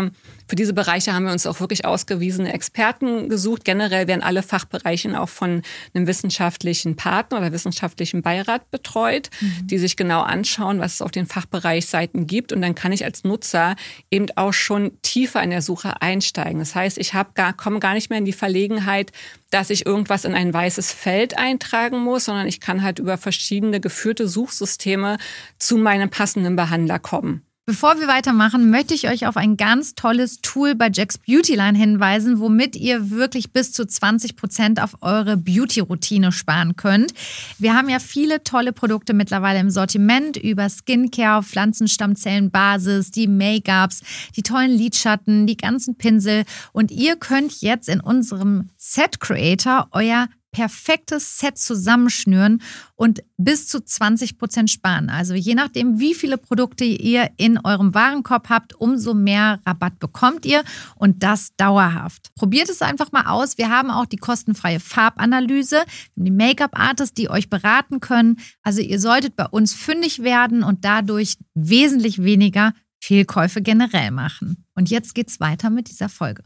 Für diese Bereiche haben wir uns auch wirklich ausgewiesene Experten gesucht. Generell werden alle Fachbereiche auch von einem wissenschaftlichen Partner oder wissenschaftlichen Beirat betreut, mhm. die sich genau anschauen, was es auf den Fachbereichsseiten gibt. Und dann kann ich als Nutzer eben auch schon tiefer in der Suche einsteigen. Das heißt, ich hab gar, komme gar nicht mehr in die Verlegenheit, dass ich irgendwas in ein weißes Feld eintragen muss, sondern ich kann halt über verschiedene geführte Suchsysteme zu meinem passenden Behandler kommen. Bevor wir weitermachen, möchte ich euch auf ein ganz tolles Tool bei Jack's Beautyline hinweisen, womit ihr wirklich bis zu zwanzig Prozent auf eure Beauty-Routine sparen könnt. Wir haben ja viele tolle Produkte mittlerweile im Sortiment über Skincare, Pflanzenstammzellenbasis, die Make-ups, die tollen Lidschatten, die ganzen Pinsel. Und ihr könnt jetzt in unserem Set Creator euer perfektes Set zusammenschnüren und bis zu zwanzig Prozent sparen. Also je nachdem, wie viele Produkte ihr in eurem Warenkorb habt, umso mehr Rabatt bekommt ihr und das dauerhaft. Probiert es einfach mal aus. Wir haben auch die kostenfreie Farbanalyse, die Make-up-Artists, die euch beraten können. Also ihr solltet bei uns fündig werden und dadurch wesentlich weniger Fehlkäufe generell machen. Und jetzt geht's weiter mit dieser Folge.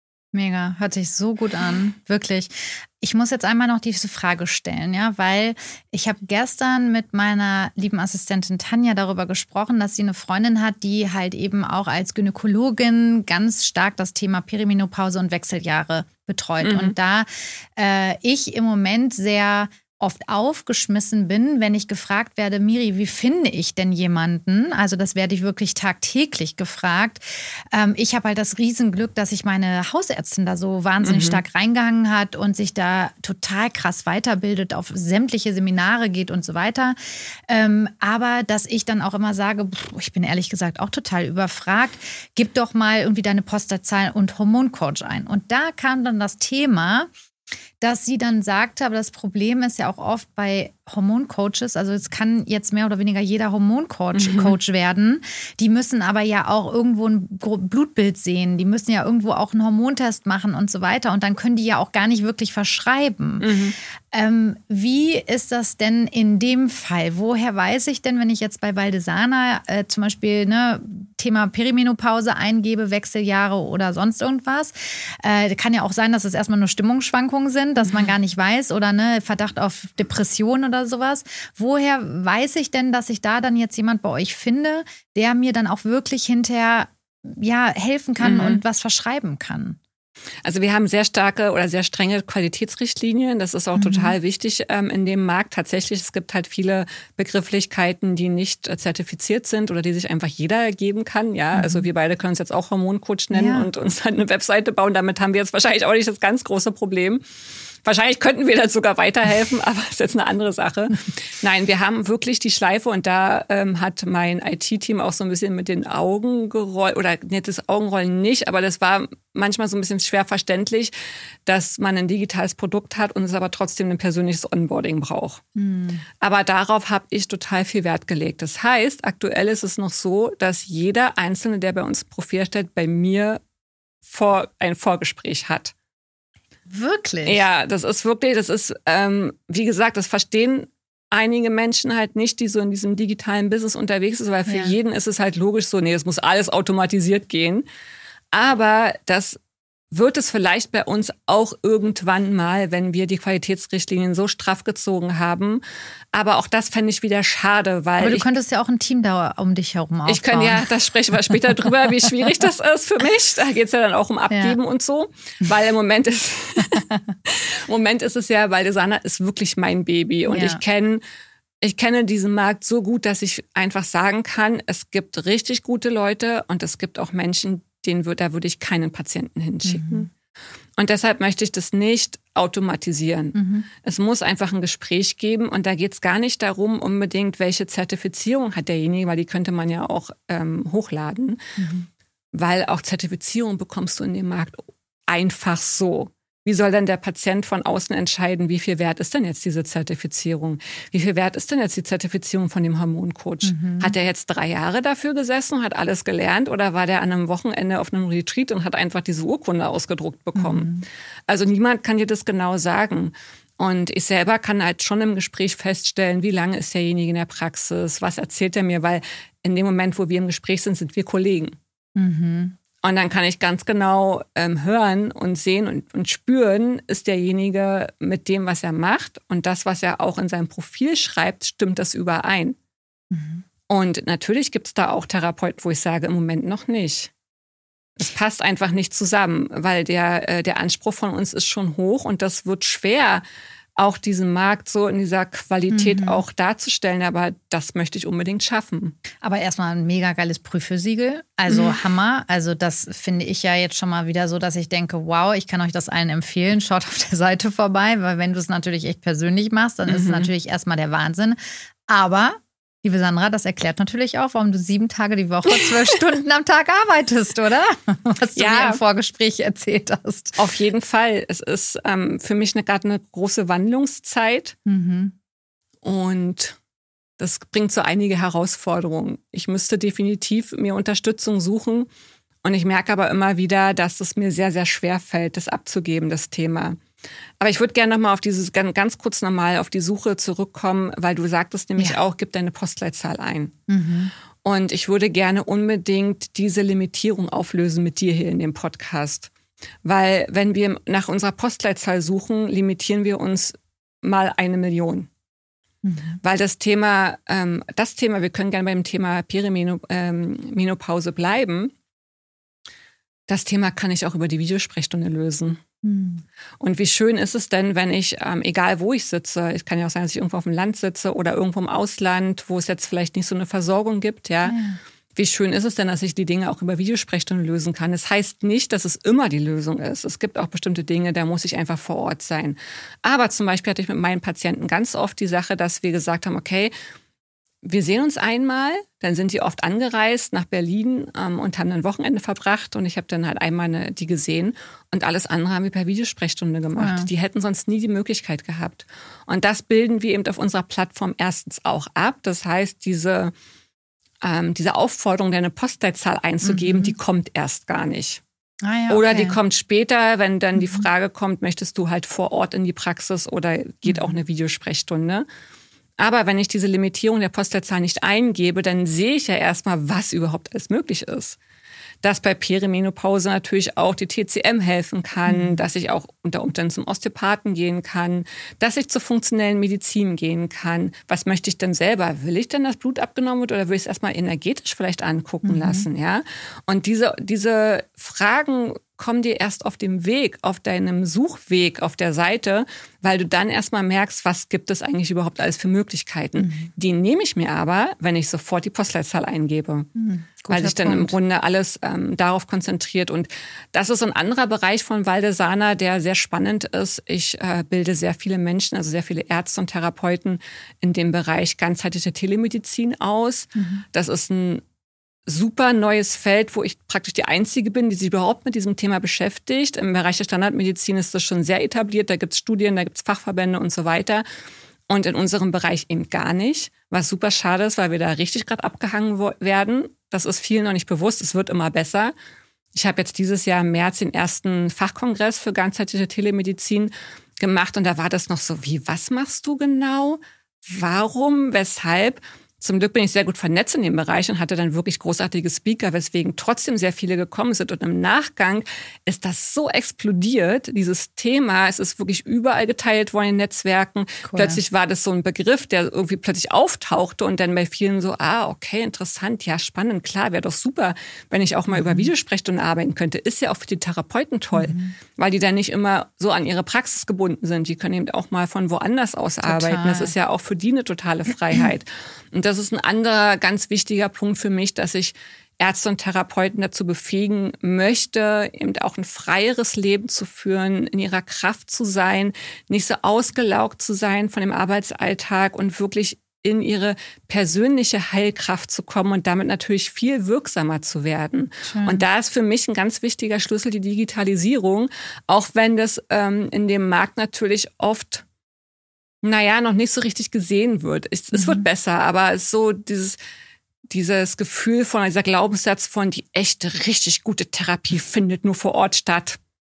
Mega, hört sich so gut an, wirklich. Ich muss jetzt einmal noch diese Frage stellen, ja, weil ich habe gestern mit meiner lieben Assistentin Tanja darüber gesprochen, dass sie eine Freundin hat, die halt eben auch als Gynäkologin ganz stark das Thema Perimenopause und Wechseljahre betreut. Mhm. Und da äh, ich im Moment sehr oft aufgeschmissen bin, wenn ich gefragt werde, Miri, wie finde ich denn jemanden? Also das werde ich wirklich tagtäglich gefragt. Ähm, ich habe halt das Riesenglück, dass sich meine Hausärztin da so wahnsinnig mhm. stark reingehangen hat und sich da total krass weiterbildet, auf sämtliche Seminare geht und so weiter. Ähm, aber dass ich dann auch immer sage, pff, ich bin ehrlich gesagt auch total überfragt, gib doch mal irgendwie deine Postleitzahl und Hormoncoach ein. Und da kam dann das Thema, dass sie dann sagte, aber das Problem ist ja auch oft bei Hormoncoaches, also es kann jetzt mehr oder weniger jeder Hormoncoach mhm. Coach werden, die müssen aber ja auch irgendwo ein Blutbild sehen, die müssen ja irgendwo auch einen Hormontest machen und so weiter und dann können die ja auch gar nicht wirklich verschreiben. Mhm. Ähm, wie ist das denn in dem Fall? Woher weiß ich denn, wenn ich jetzt bei Baldesana äh, zum Beispiel ne, Thema Perimenopause eingebe, Wechseljahre oder sonst irgendwas, äh, kann ja auch sein, dass es erstmal nur Stimmungsschwankungen sind, dass man gar nicht weiß oder ne, Verdacht auf Depression oder sowas. Woher weiß ich denn, dass ich da dann jetzt jemand bei euch finde, der mir dann auch wirklich hinterher ja, helfen kann mhm. und was verschreiben kann? Also wir haben sehr starke oder sehr strenge Qualitätsrichtlinien. Das ist auch mhm. total wichtig ähm, in dem Markt. Tatsächlich, es gibt halt viele Begrifflichkeiten, die nicht äh, zertifiziert sind oder die sich einfach jeder geben kann. Ja, mhm. also wir beide können uns jetzt auch Hormoncoach nennen ja. und uns halt eine Webseite bauen. Damit haben wir jetzt wahrscheinlich auch nicht das ganz große Problem. Wahrscheinlich könnten wir da sogar weiterhelfen, aber das ist jetzt eine andere Sache. Nein, wir haben wirklich die Schleife und da ähm, hat mein I T-Team auch so ein bisschen mit den Augen gerollt, oder nicht das Augenrollen nicht, aber das war manchmal so ein bisschen schwer verständlich, dass man ein digitales Produkt hat und es aber trotzdem ein persönliches Onboarding braucht. Mhm. Aber darauf habe ich total viel Wert gelegt. Das heißt, aktuell ist es noch so, dass jeder Einzelne, der bei uns Profil stellt, bei mir vor, ein Vorgespräch hat. Wirklich? Ja, das ist wirklich, das ist, ähm, wie gesagt, das verstehen einige Menschen halt nicht, die so in diesem digitalen Business unterwegs sind, weil für ja. jeden ist es halt logisch so, nee, es muss alles automatisiert gehen. Aber das wird es vielleicht bei uns auch irgendwann mal, wenn wir die Qualitätsrichtlinien so straff gezogen haben. Aber auch das fände ich wieder schade, weil Aber du ich, könntest ja auch ein Team da um dich herum aufbauen. Ich kann ja, das sprechen wir später drüber, wie schwierig das ist für mich. Da geht es ja dann auch um Abgeben ja. und so. Weil im Moment ist, im Moment ist es ja, Baldesana ist wirklich mein Baby. Und ja. ich kenne Ich kenne diesen Markt so gut, dass ich einfach sagen kann, es gibt richtig gute Leute und es gibt auch Menschen, den würd, da würde ich keinen Patienten hinschicken. Mhm. Und deshalb möchte ich das nicht automatisieren. Mhm. Es muss einfach ein Gespräch geben und da geht es gar nicht darum, unbedingt, welche Zertifizierung hat derjenige, weil die könnte man ja auch ähm, hochladen. Mhm. Weil auch Zertifizierung bekommst du in dem Markt einfach so. Wie soll denn der Patient von außen entscheiden, wie viel wert ist denn jetzt diese Zertifizierung? Wie viel wert ist denn jetzt die Zertifizierung von dem Hormoncoach? Mhm. Hat er jetzt drei Jahre dafür gesessen, hat alles gelernt oder war der an einem Wochenende auf einem Retreat und hat einfach diese Urkunde ausgedruckt bekommen? Mhm. Also niemand kann dir das genau sagen. Und ich selber kann halt schon im Gespräch feststellen, wie lange ist derjenige in der Praxis, was erzählt er mir, weil in dem Moment, wo wir im Gespräch sind, sind wir Kollegen. Mhm. Und dann kann ich ganz genau ähm, hören und sehen und, und spüren, ist derjenige mit dem, was er macht und das, was er auch in seinem Profil schreibt, stimmt das überein. Mhm. Und natürlich gibt es da auch Therapeuten, wo ich sage, im Moment noch nicht. Es passt einfach nicht zusammen, weil der, äh, der Anspruch von uns ist schon hoch und das wird schwer, auch diesen Markt so in dieser Qualität mhm. auch darzustellen. Aber das möchte ich unbedingt schaffen. Aber erstmal ein mega geiles Prüfsiegel. Also mhm. Hammer. Also das finde ich ja jetzt schon mal wieder so, dass ich denke, wow, ich kann euch das allen empfehlen. Schaut auf der Seite vorbei, weil wenn du es natürlich echt persönlich machst, dann mhm. ist es natürlich erstmal der Wahnsinn. Aber liebe Sandra, das erklärt natürlich auch, warum du sieben Tage die Woche, zwölf Stunden am Tag arbeitest, oder? Was du ja. mir im Vorgespräch erzählt hast. Auf jeden Fall. Es ist ähm, für mich gerade eine große Wandlungszeit. Mhm. Und das bringt so einige Herausforderungen. Ich müsste definitiv mir Unterstützung suchen. Und ich merke aber immer wieder, dass es mir sehr, sehr schwer fällt, das abzugeben, das Thema. Aber ich würde gerne nochmal auf dieses, ganz kurz nochmal auf die Suche zurückkommen, weil du sagtest nämlich ja. auch, gib deine Postleitzahl ein. Mhm. Und ich würde gerne unbedingt diese Limitierung auflösen mit dir hier in dem Podcast. Weil wenn wir nach unserer Postleitzahl suchen, limitieren wir uns mal eine Million. Mhm. Weil das Thema, ähm, das Thema, wir können gerne beim Thema Perimenopause bleiben. Das Thema kann ich auch über die Videosprechstunde lösen. Hm. Und wie schön ist es denn, wenn ich, ähm, egal wo ich sitze, es kann ja auch sein, dass ich irgendwo auf dem Land sitze oder irgendwo im Ausland, wo es jetzt vielleicht nicht so eine Versorgung gibt, ja. ja. Wie schön ist es denn, dass ich die Dinge auch über Videosprechstunde lösen kann? Das heißt nicht, dass es immer die Lösung ist. Es gibt auch bestimmte Dinge, da muss ich einfach vor Ort sein. Aber zum Beispiel hatte ich mit meinen Patienten ganz oft die Sache, dass wir gesagt haben, okay, wir sehen uns einmal, dann sind die oft angereist nach Berlin ähm, und haben ein Wochenende verbracht und ich habe dann halt einmal eine, die gesehen und alles andere haben wir per Videosprechstunde gemacht. Ja. Die hätten sonst nie die Möglichkeit gehabt. Und das bilden wir eben auf unserer Plattform erstens auch ab. Das heißt, diese, ähm, diese Aufforderung, deine Postleitzahl einzugeben, mhm. die kommt erst gar nicht. Ah ja, okay. Oder die kommt später, wenn dann mhm. die Frage kommt, möchtest du halt vor Ort in die Praxis oder geht mhm. auch eine Videosprechstunde? Aber wenn ich diese Limitierung der Postleitzahl nicht eingebe, dann sehe ich ja erstmal, was überhaupt alles möglich ist. Dass bei Perimenopause natürlich auch die T C M helfen kann, mhm. dass ich auch unter Umständen zum Osteopathen gehen kann, dass ich zur funktionellen Medizin gehen kann. Was möchte ich denn selber? Will ich denn, dass Blut abgenommen wird oder will ich es erstmal energetisch vielleicht angucken mhm. lassen? Ja? Und diese, diese Fragen kommen dir erst auf dem Weg, auf deinem Suchweg auf der Seite, weil du dann erstmal merkst, was gibt es eigentlich überhaupt alles für Möglichkeiten. Mhm. Die nehme ich mir aber, wenn ich sofort die Postleitzahl eingebe. Mhm. Weil sich dann Punkt. Im Grunde alles ähm, darauf konzentriert. Und das ist ein anderer Bereich von Valdesana, der sehr spannend ist. Ich äh, bilde sehr viele Menschen, also sehr viele Ärzte und Therapeuten in dem Bereich ganzheitliche Telemedizin aus. Mhm. Das ist ein super neues Feld, wo ich praktisch die Einzige bin, die sich überhaupt mit diesem Thema beschäftigt. Im Bereich der Standardmedizin ist das schon sehr etabliert. Da gibt es Studien, da gibt es Fachverbände und so weiter. Und in unserem Bereich eben gar nicht, was super schade ist, weil wir da richtig gerade abgehangen werden. Das ist vielen noch nicht bewusst. Es wird immer besser. Ich habe jetzt dieses Jahr im März den ersten Fachkongress für ganzheitliche Telemedizin gemacht. Und da war das noch so, wie, was machst du genau? Warum? Weshalb? Zum Glück bin ich sehr gut vernetzt in dem Bereich und hatte dann wirklich großartige Speaker, weswegen trotzdem sehr viele gekommen sind. Und im Nachgang ist das so explodiert, dieses Thema. Es ist wirklich überall geteilt worden in Netzwerken. Cool. Plötzlich war das so ein Begriff, der irgendwie plötzlich auftauchte und dann bei vielen so, ah, okay, interessant, ja, spannend, klar, wäre doch super, wenn ich auch mal mhm. über Videosprechstunden arbeiten könnte. Ist ja auch für die Therapeuten toll, mhm. weil die dann nicht immer so an ihre Praxis gebunden sind. Die können eben auch mal von woanders aus Total. arbeiten. Das ist ja auch für die eine totale Freiheit. Und das ist ein anderer ganz wichtiger Punkt für mich, dass ich Ärzte und Therapeuten dazu befähigen möchte, eben auch ein freieres Leben zu führen, in ihrer Kraft zu sein, nicht so ausgelaugt zu sein von dem Arbeitsalltag und wirklich in ihre persönliche Heilkraft zu kommen und damit natürlich viel wirksamer zu werden. Schön. Und da ist für mich ein ganz wichtiger Schlüssel die Digitalisierung, auch wenn das ähm, in dem Markt natürlich oft naja, noch nicht so richtig gesehen wird. Es, mhm. es wird besser, aber es ist so dieses, dieses Gefühl von, dieser Glaubenssatz von, die echte, richtig gute Therapie findet nur vor Ort statt.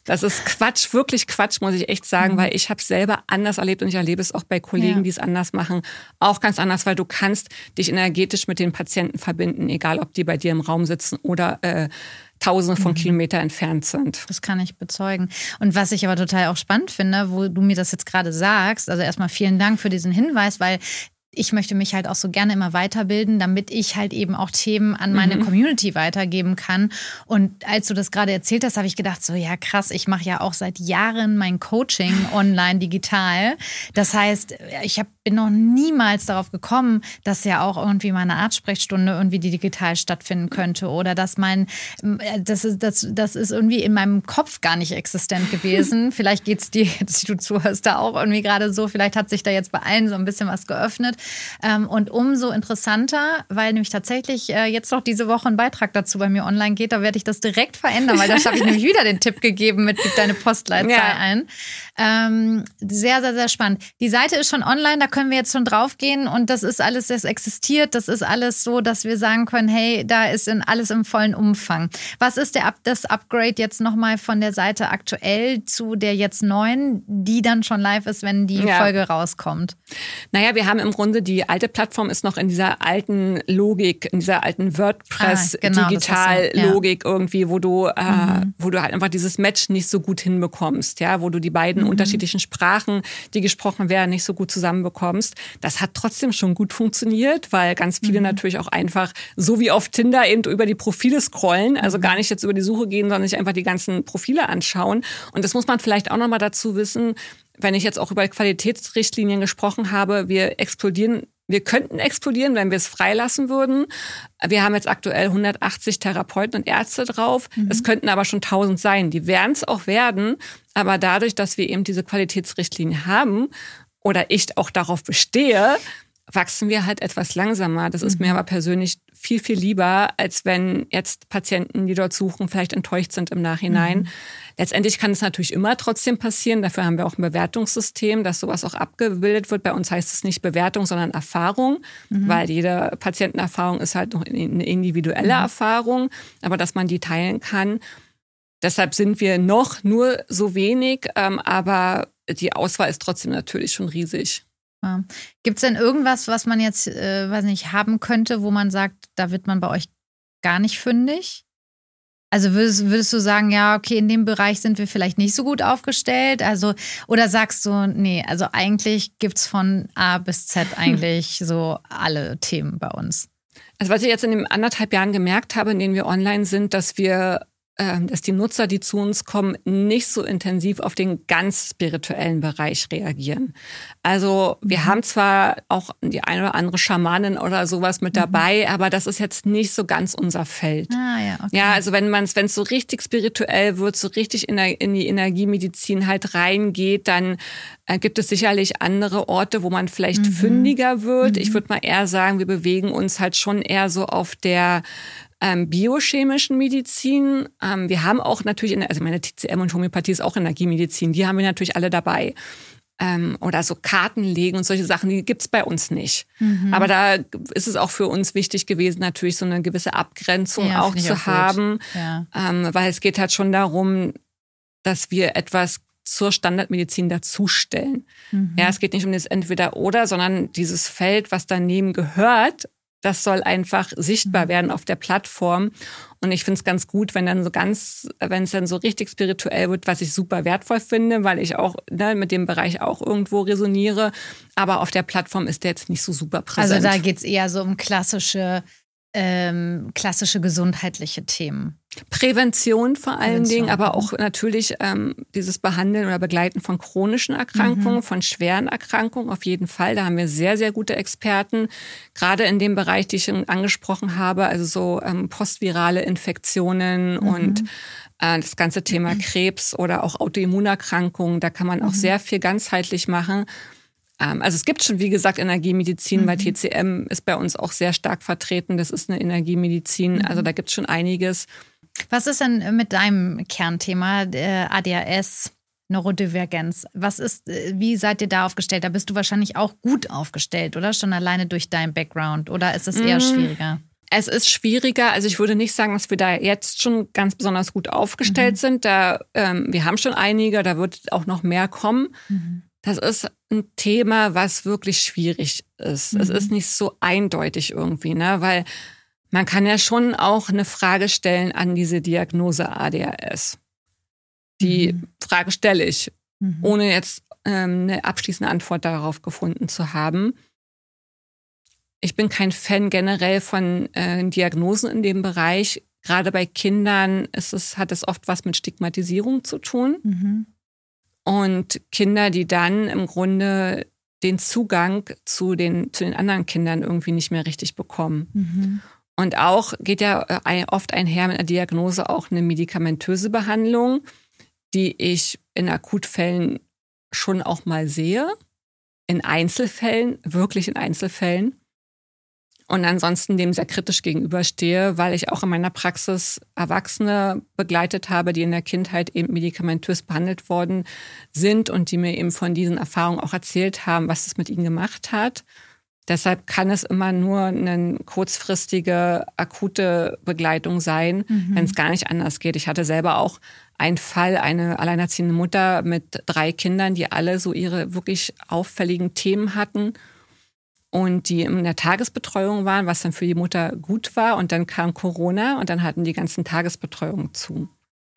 Das ist Quatsch, wirklich Quatsch, muss ich echt sagen, mhm. weil ich habe es selber anders erlebt und ich erlebe es auch bei Kollegen, ja. die es anders machen, auch ganz anders, weil du kannst dich energetisch mit den Patienten verbinden, egal ob die bei dir im Raum sitzen oder äh, Tausende von mhm. Kilometern entfernt sind. Das kann ich bezeugen. Und was ich aber total auch spannend finde, wo du mir das jetzt gerade sagst, also erstmal vielen Dank für diesen Hinweis, weil ich möchte mich halt auch so gerne immer weiterbilden, damit ich halt eben auch Themen an meine mhm. Community weitergeben kann. Und als du das gerade erzählt hast, habe ich gedacht, so ja krass, ich mache ja auch seit Jahren mein Coaching online digital. Das heißt, ich hab, bin noch niemals darauf gekommen, dass ja auch irgendwie meine Arztsprechstunde irgendwie digital stattfinden könnte oder dass mein, das ist, das, das ist irgendwie in meinem Kopf gar nicht existent gewesen. Vielleicht geht's dir jetzt, die du zuhörst, da auch irgendwie gerade so. Vielleicht hat sich da jetzt bei allen so ein bisschen was geöffnet. Und umso interessanter, weil nämlich tatsächlich jetzt noch diese Woche ein Beitrag dazu bei mir online geht, da werde ich das direkt verändern, weil da habe ich nämlich wieder den Tipp gegeben mit gib deine Postleitzahl ja. ein. Ähm, sehr, sehr, sehr spannend. Die Seite ist schon online, da können wir jetzt schon drauf gehen und das ist alles, das existiert, das ist alles so, dass wir sagen können, hey, da ist in alles im vollen Umfang. Was ist der, das Upgrade jetzt nochmal von der Seite aktuell zu der jetzt neuen, die dann schon live ist, wenn die ja. Folge rauskommt? Naja, wir haben im Grunde, die alte Plattform ist noch in dieser alten Logik, in dieser alten WordPress-Digital-Logik ah, genau, ja. irgendwie, wo du, äh, mhm. wo du halt einfach dieses Match nicht so gut hinbekommst, ja, wo du die beiden mhm. unterschiedlichen Sprachen, die gesprochen werden, nicht so gut zusammenbekommst. Das hat trotzdem schon gut funktioniert, weil ganz viele mhm. natürlich auch einfach, so wie auf Tinder, eben über die Profile scrollen, also gar nicht jetzt über die Suche gehen, sondern sich einfach die ganzen Profile anschauen. Und das muss man vielleicht auch nochmal dazu wissen, wenn ich jetzt auch über Qualitätsrichtlinien gesprochen habe, wir explodieren, wir könnten explodieren, wenn wir es freilassen würden. Wir haben jetzt aktuell hundertachtzig Therapeuten und Ärzte drauf. Mhm. Es könnten aber schon tausend sein. Die werden es auch werden. Aber dadurch, dass wir eben diese Qualitätsrichtlinien haben oder ich auch darauf bestehe, wachsen wir halt etwas langsamer. Das ist mhm. mir aber persönlich viel, viel lieber, als wenn jetzt Patienten, die dort suchen, vielleicht enttäuscht sind im Nachhinein. Mhm. Letztendlich kann es natürlich immer trotzdem passieren. Dafür haben wir auch ein Bewertungssystem, dass sowas auch abgebildet wird. Bei uns heißt es nicht Bewertung, sondern Erfahrung, mhm. weil jede Patientenerfahrung ist halt noch eine individuelle mhm. Erfahrung, aber dass man die teilen kann. Deshalb sind wir noch nur so wenig, ähm, aber die Auswahl ist trotzdem natürlich schon riesig. Ja. Gibt es denn irgendwas, was man jetzt, äh, weiß nicht, haben könnte, wo man sagt, da wird man bei euch gar nicht fündig? Also würdest, würdest du sagen, ja, okay, in dem Bereich sind wir vielleicht nicht so gut aufgestellt? Also, oder sagst du, nee, also eigentlich gibt es von A bis Z eigentlich so alle Themen bei uns? Also was ich jetzt in den anderthalb Jahren gemerkt habe, in denen wir online sind, dass wir dass die Nutzer, die zu uns kommen, nicht so intensiv auf den ganz spirituellen Bereich reagieren. Also wir mhm. haben zwar auch die eine oder andere Schamanin oder sowas mit dabei, mhm. aber das ist jetzt nicht so ganz unser Feld. Ah, ja, okay. Ja, also wenn man es, wenn es so richtig spirituell wird, so richtig in, der, in die Energiemedizin halt reingeht, dann äh, gibt es sicherlich andere Orte, wo man vielleicht mhm. fündiger wird. Mhm. Ich würde mal eher sagen, wir bewegen uns halt schon eher so auf der Ähm, biochemischen Medizin. Ähm, wir haben auch natürlich, in, also meine T C M und Homöopathie ist auch Energiemedizin, die haben wir natürlich alle dabei. Ähm, oder so Karten legen und solche Sachen, die gibt's bei uns nicht. Mhm. Aber da ist es auch für uns wichtig gewesen, natürlich so eine gewisse Abgrenzung ja, auch zu auch haben. Ja. Ähm, weil es geht halt schon darum, dass wir etwas zur Standardmedizin dazustellen. Mhm. Ja, es geht nicht um das Entweder-Oder, sondern dieses Feld, was daneben gehört, das soll einfach sichtbar werden auf der Plattform. Und ich finde es ganz gut, wenn dann so ganz, wenn es dann so richtig spirituell wird, was ich super wertvoll finde, weil ich auch ne, mit dem Bereich auch irgendwo resoniere. Aber auf der Plattform ist der jetzt nicht so super präsent. Also da geht es eher so um klassische, ähm, klassische gesundheitliche Themen. Prävention vor allen Prävention. Dingen, aber auch natürlich ähm, dieses Behandeln oder Begleiten von chronischen Erkrankungen, mhm. von schweren Erkrankungen auf jeden Fall. Da haben wir sehr, sehr gute Experten, gerade in dem Bereich, die ich schon angesprochen habe, also so ähm, postvirale Infektionen mhm. und äh, das ganze Thema Krebs oder auch Autoimmunerkrankungen. Da kann man auch mhm. sehr viel ganzheitlich machen. Ähm, also es gibt schon, wie gesagt, Energiemedizin, mhm. weil T C M ist bei uns auch sehr stark vertreten. Das ist eine Energiemedizin, mhm. also da gibt es schon einiges. Was ist denn mit deinem Kernthema, äh, A D H S, Neurodivergenz? Was ist, wie seid ihr da aufgestellt? Da bist du wahrscheinlich auch gut aufgestellt, oder? Schon alleine durch deinen Background. Oder ist es eher schwieriger? Es ist schwieriger. Also ich würde nicht sagen, dass wir da jetzt schon ganz besonders gut aufgestellt mhm. sind. Da, ähm, wir haben schon einige, da wird auch noch mehr kommen. Mhm. Das ist ein Thema, was wirklich schwierig ist. Mhm. Es ist nicht so eindeutig irgendwie, ne? Weil man kann ja schon auch eine Frage stellen an diese Diagnose A D H S. Die mhm. Frage stelle ich, mhm. ohne jetzt ähm, eine abschließende Antwort darauf gefunden zu haben. Ich bin kein Fan generell von äh, Diagnosen in dem Bereich. Gerade bei Kindern ist es, hat es oft was mit Stigmatisierung zu tun. Mhm. Und Kinder, die dann im Grunde den Zugang zu den, zu den anderen Kindern irgendwie nicht mehr richtig bekommen. Mhm. Und auch geht ja oft einher mit einer Diagnose auch eine medikamentöse Behandlung, die ich in Akutfällen schon auch mal sehe. In Einzelfällen, wirklich in Einzelfällen. Und ansonsten dem sehr kritisch gegenüberstehe, weil ich auch in meiner Praxis Erwachsene begleitet habe, die in der Kindheit eben medikamentös behandelt worden sind und die mir eben von diesen Erfahrungen auch erzählt haben, was es mit ihnen gemacht hat. Deshalb kann es immer nur eine kurzfristige, akute Begleitung sein, mhm. wenn es gar nicht anders geht. Ich hatte selber auch einen Fall, eine alleinerziehende Mutter mit drei Kindern, die alle so ihre wirklich auffälligen Themen hatten und die in der Tagesbetreuung waren, was dann für die Mutter gut war. Und dann kam Corona und dann hatten die ganzen Tagesbetreuungen zu.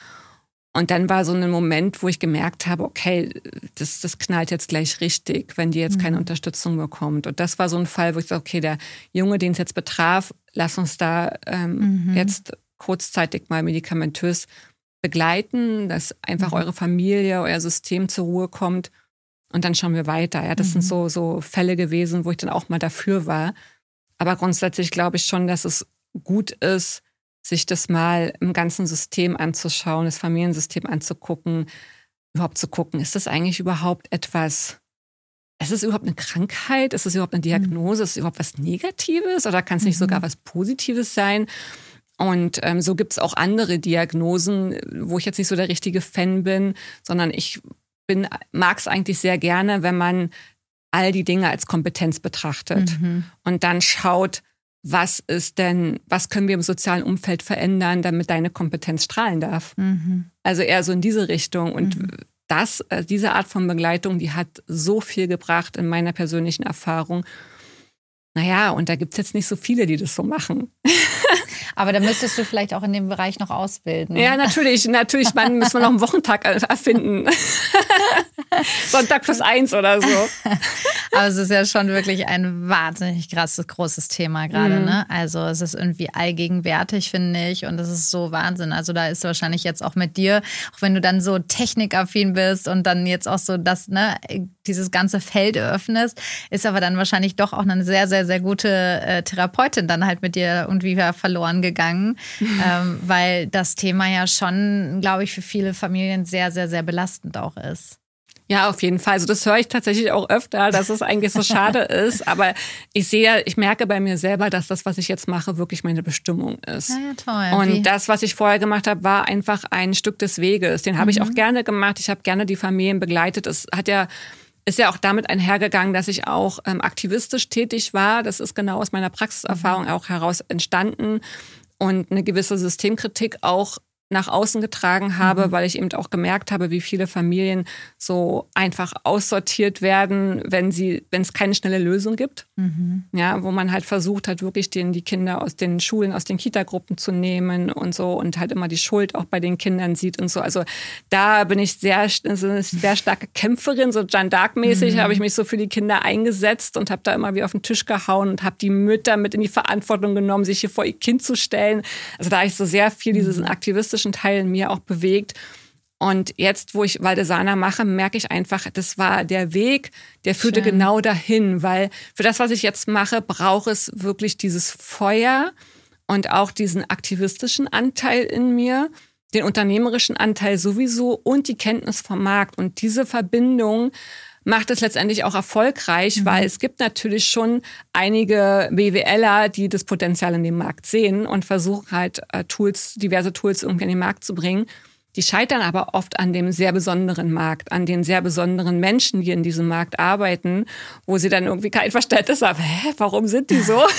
Und dann war so ein Moment, wo ich gemerkt habe, okay, das, das knallt jetzt gleich richtig, wenn die jetzt mhm. keine Unterstützung bekommt. Und das war so ein Fall, wo ich sage, okay, der Junge, den es jetzt betraf, lass uns da ähm, mhm. jetzt kurzzeitig mal medikamentös begleiten, dass einfach mhm. eure Familie, euer System zur Ruhe kommt. Und dann schauen wir weiter. Ja, das mhm. sind so, so Fälle gewesen, wo ich dann auch mal dafür war. Aber grundsätzlich glaube ich schon, dass es gut ist, sich das mal im ganzen System anzuschauen, das Familiensystem anzugucken, überhaupt zu gucken, ist das eigentlich überhaupt etwas, ist es überhaupt eine Krankheit? Ist es überhaupt eine Diagnose? Ist es überhaupt was Negatives? Oder kann es nicht mhm. sogar was Positives sein? Und ähm, so gibt es auch andere Diagnosen, wo ich jetzt nicht so der richtige Fan bin, sondern ich bin, mag es eigentlich sehr gerne, wenn man all die Dinge als Kompetenz betrachtet mhm. und dann schaut, was ist denn, was können wir im sozialen Umfeld verändern, damit deine Kompetenz strahlen darf? Mhm. Also eher so in diese Richtung. Und mhm. das, diese Art von Begleitung, die hat so viel gebracht in meiner persönlichen Erfahrung. Naja, und da gibt es jetzt nicht so viele, die das so machen. Aber da müsstest du vielleicht auch in dem Bereich noch ausbilden. Ja, natürlich. Natürlich, man müssen wir noch einen Wochentag erfinden. Sonntag plus eins oder so. Aber es ist ja schon wirklich ein wahnsinnig krasses, großes Thema gerade. Mhm. Ne? Also es ist irgendwie allgegenwärtig, finde ich. Und es ist so Wahnsinn. Also da ist wahrscheinlich jetzt auch mit dir, auch wenn du dann so technikaffin bist und dann jetzt auch so das, ne, dieses ganze Feld eröffnest, ist aber dann wahrscheinlich doch auch eine sehr, sehr, sehr gute äh, Therapeutin dann halt mit dir irgendwie verloren gegangen. Mhm. Ähm, weil das Thema ja schon, glaube ich, für viele Familien sehr, sehr, sehr belastend auch ist. Ja, auf jeden Fall. Also das höre ich tatsächlich auch öfter, dass es eigentlich so schade ist. Aber ich sehe, ich merke bei mir selber, dass das, was ich jetzt mache, wirklich meine Bestimmung ist. Ja, ja, toll. Und Wie? das, was ich vorher gemacht habe, war einfach ein Stück des Weges. Den habe mhm. ich auch gerne gemacht. Ich habe gerne die Familien begleitet. Es hat ja, ist ja auch damit einhergegangen, dass ich auch ähm, aktivistisch tätig war. Das ist genau aus meiner Praxiserfahrung mhm. auch heraus entstanden. Und eine gewisse Systemkritik auch nach außen getragen habe, mhm. weil ich eben auch gemerkt habe, wie viele Familien so einfach aussortiert werden, wenn sie, wenn es keine schnelle Lösung gibt. Mhm. Ja, wo man halt versucht hat, wirklich den, die Kinder aus den Schulen, aus den Kitagruppen zu nehmen und so und halt immer die Schuld auch bei den Kindern sieht und so. Also da bin ich sehr, so eine sehr starke Kämpferin, so Jeanne d'Arc-mäßig mhm. habe ich mich so für die Kinder eingesetzt und habe da immer wie auf den Tisch gehauen und habe die Mütter mit in die Verantwortung genommen, sich hier vor ihr Kind zu stellen. Also da habe ich so sehr viel mhm. diesen aktivistischen Teil in mir auch bewegt. Und jetzt, wo ich Valdesana mache, merke ich einfach, das war der Weg, der führte Schön. Genau dahin, weil für das, was ich jetzt mache, braucht es wirklich dieses Feuer und auch diesen aktivistischen Anteil in mir, den unternehmerischen Anteil sowieso und die Kenntnis vom Markt. Und diese Verbindung macht es letztendlich auch erfolgreich, mhm. weil es gibt natürlich schon einige BWLer, die das Potenzial in dem Markt sehen und versuchen halt äh, Tools, diverse Tools irgendwie an den Markt zu bringen. Die scheitern aber oft an dem sehr besonderen Markt, an den sehr besonderen Menschen, die in diesem Markt arbeiten, wo sie dann irgendwie kein Verständnis haben. Hä, warum sind die so?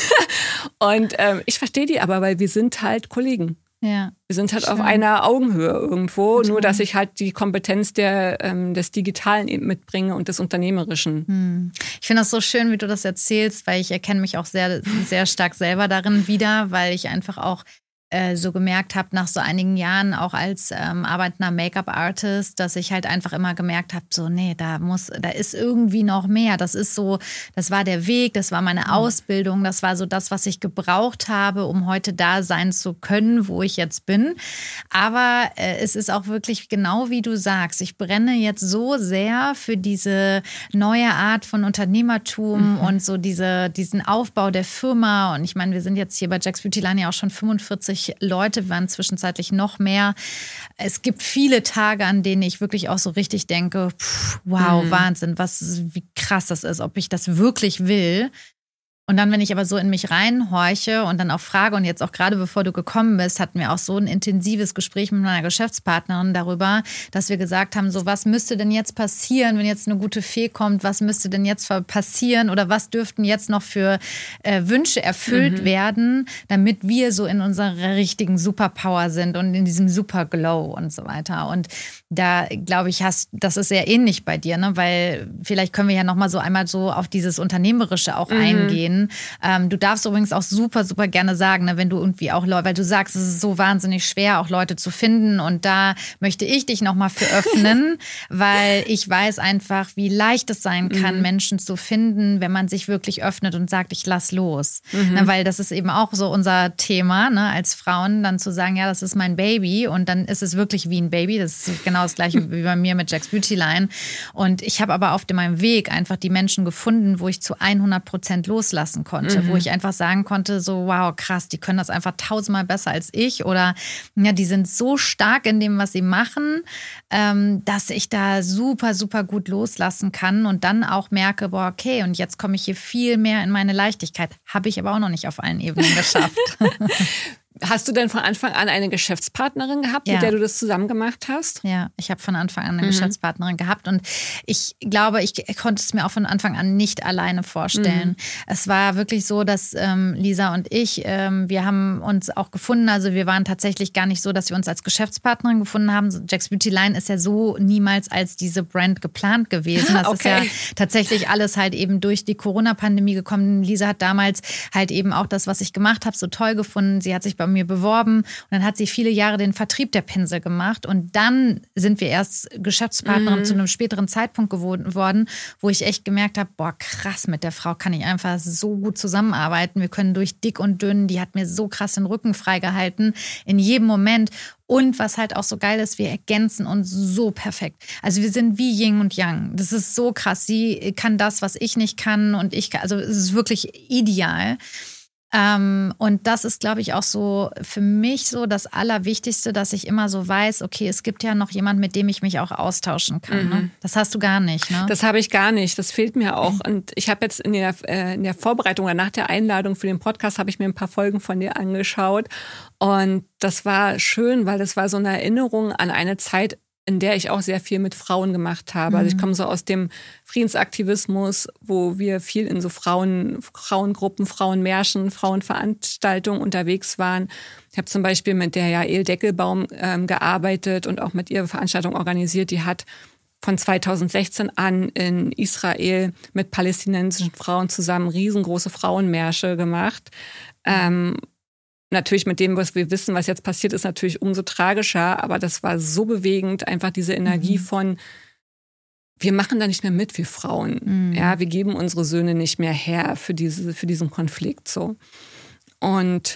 Und ähm, ich verstehe die aber, weil wir sind halt Kollegen. Ja. Wir sind halt Schön. auf einer Augenhöhe irgendwo, Total. nur dass ich halt die Kompetenz der, ähm, des Digitalen eben mitbringe und des Unternehmerischen. Hm. Ich finde das so schön, wie du das erzählst, weil ich erkenne mich auch sehr, sehr stark selber darin wieder, weil ich einfach auch äh, so gemerkt habe, nach so einigen Jahren auch als ähm, arbeitender Make-up-Artist, dass ich halt einfach immer gemerkt habe, so nee, da muss, da ist irgendwie noch mehr. Das ist so, das war der Weg, das war meine Ausbildung, das war so das, was ich gebraucht habe, um heute da sein zu können, wo ich jetzt bin. Aber äh, es ist auch wirklich genau wie du sagst, ich brenne jetzt so sehr für diese neue Art von Unternehmertum mhm. und so diese, diesen Aufbau der Firma. Und ich meine, wir sind jetzt hier bei Jack's Beauty Line ja auch schon fünfundvierzig Leute, wir waren zwischenzeitlich noch mehr. Es gibt viele Tage, an denen ich wirklich auch so richtig denke, pff, wow, mhm. Wahnsinn, was, wie krass das ist, ob ich das wirklich will. Und dann, wenn ich aber so in mich reinhorche und dann auch frage, und jetzt auch gerade bevor du gekommen bist, hatten wir auch so ein intensives Gespräch mit meiner Geschäftspartnerin darüber, dass wir gesagt haben, so was müsste denn jetzt passieren, wenn jetzt eine gute Fee kommt, was müsste denn jetzt passieren oder was dürften jetzt noch für äh, Wünsche erfüllt mhm. werden, damit wir so in unserer richtigen Superpower sind und in diesem Superglow und so weiter. Und da glaube ich, hast, das ist sehr ähnlich bei dir, ne? Weil vielleicht können wir ja nochmal so einmal so auf dieses Unternehmerische auch mhm. eingehen. Ähm, du darfst übrigens auch super, super gerne sagen, ne, wenn du irgendwie auch Leute, weil du sagst, es ist so wahnsinnig schwer, auch Leute zu finden. Und da möchte ich dich nochmal für öffnen, weil ich weiß einfach, wie leicht es sein kann, mhm. Menschen zu finden, wenn man sich wirklich öffnet und sagt, ich lass los. Mhm. Ne, weil das ist eben auch so unser Thema, ne, als Frauen, dann zu sagen, ja, das ist mein Baby. Und dann ist es wirklich wie ein Baby. Das ist genau das Gleiche wie bei mir mit Jack's Beauty Line. Und ich habe aber auf meinem Weg einfach die Menschen gefunden, wo ich zu hundert Prozent loslasse konnte, mhm. wo ich einfach sagen konnte, so wow, krass, die können das einfach tausendmal besser als ich oder ja, die sind so stark in dem, was sie machen, ähm, dass ich da super, super gut loslassen kann und dann auch merke, boah, okay, und jetzt komme ich hier viel mehr in meine Leichtigkeit. Habe ich aber auch noch nicht auf allen Ebenen geschafft. Hast du denn von Anfang an eine Geschäftspartnerin gehabt, ja. mit der du das zusammen gemacht hast? Ja, ich habe von Anfang an eine mhm. Geschäftspartnerin gehabt und ich glaube, ich konnte es mir auch von Anfang an nicht alleine vorstellen. Mhm. Es war wirklich so, dass ähm, Lisa und ich, ähm, wir haben uns auch gefunden, also wir waren tatsächlich gar nicht so, dass wir uns als Geschäftspartnerin gefunden haben. Jack's Beauty Line ist ja so niemals als diese Brand geplant gewesen. Das okay. ist ja tatsächlich alles halt eben durch die Corona-Pandemie gekommen. Lisa hat damals halt eben auch das, was ich gemacht habe, so toll gefunden. Sie hat sich bei mir beworben und dann hat sie viele Jahre den Vertrieb der Pinsel gemacht und dann sind wir erst Geschäftspartnerin mhm. zu einem späteren Zeitpunkt geworden, wo ich echt gemerkt habe, boah krass, mit der Frau kann ich einfach so gut zusammenarbeiten, wir können durch dick und dünn, die hat mir so krass den Rücken freigehalten in jedem Moment. Und was halt auch so geil ist, wir ergänzen uns so perfekt. Also wir sind wie Yin und Yang. Das ist so krass. Sie kann das, was ich nicht kann und ich kann, also es ist wirklich ideal. Ähm, und das ist, glaube ich, auch so für mich so das Allerwichtigste, dass ich immer so weiß, okay, es gibt ja noch jemand, mit dem ich mich auch austauschen kann. Mhm. Ne? Das hast du gar nicht, ne? Das habe ich gar nicht. Das fehlt mir auch. Und ich habe jetzt in der, äh, in der Vorbereitung oder nach der Einladung für den Podcast habe ich mir ein paar Folgen von dir angeschaut. Und das war schön, weil das war so eine Erinnerung an eine Zeit, in der ich auch sehr viel mit Frauen gemacht habe. Also ich komme so aus dem Friedensaktivismus, wo wir viel in so Frauen, Frauengruppen, Frauenmärschen, Frauenveranstaltungen unterwegs waren. Ich habe zum Beispiel mit der Jael Deckelbaum ähm, gearbeitet und auch mit ihr Veranstaltungen organisiert. Die hat von zweitausendsechzehn an in Israel mit palästinensischen Frauen zusammen riesengroße Frauenmärsche gemacht. Ähm, Natürlich mit dem, was wir wissen, was jetzt passiert, ist natürlich umso tragischer. Aber das war so bewegend, einfach diese Energie mhm. von, wir machen da nicht mehr mit, wir Frauen. Mhm. Ja, wir geben unsere Söhne nicht mehr her für diese, für diesen Konflikt, so. Und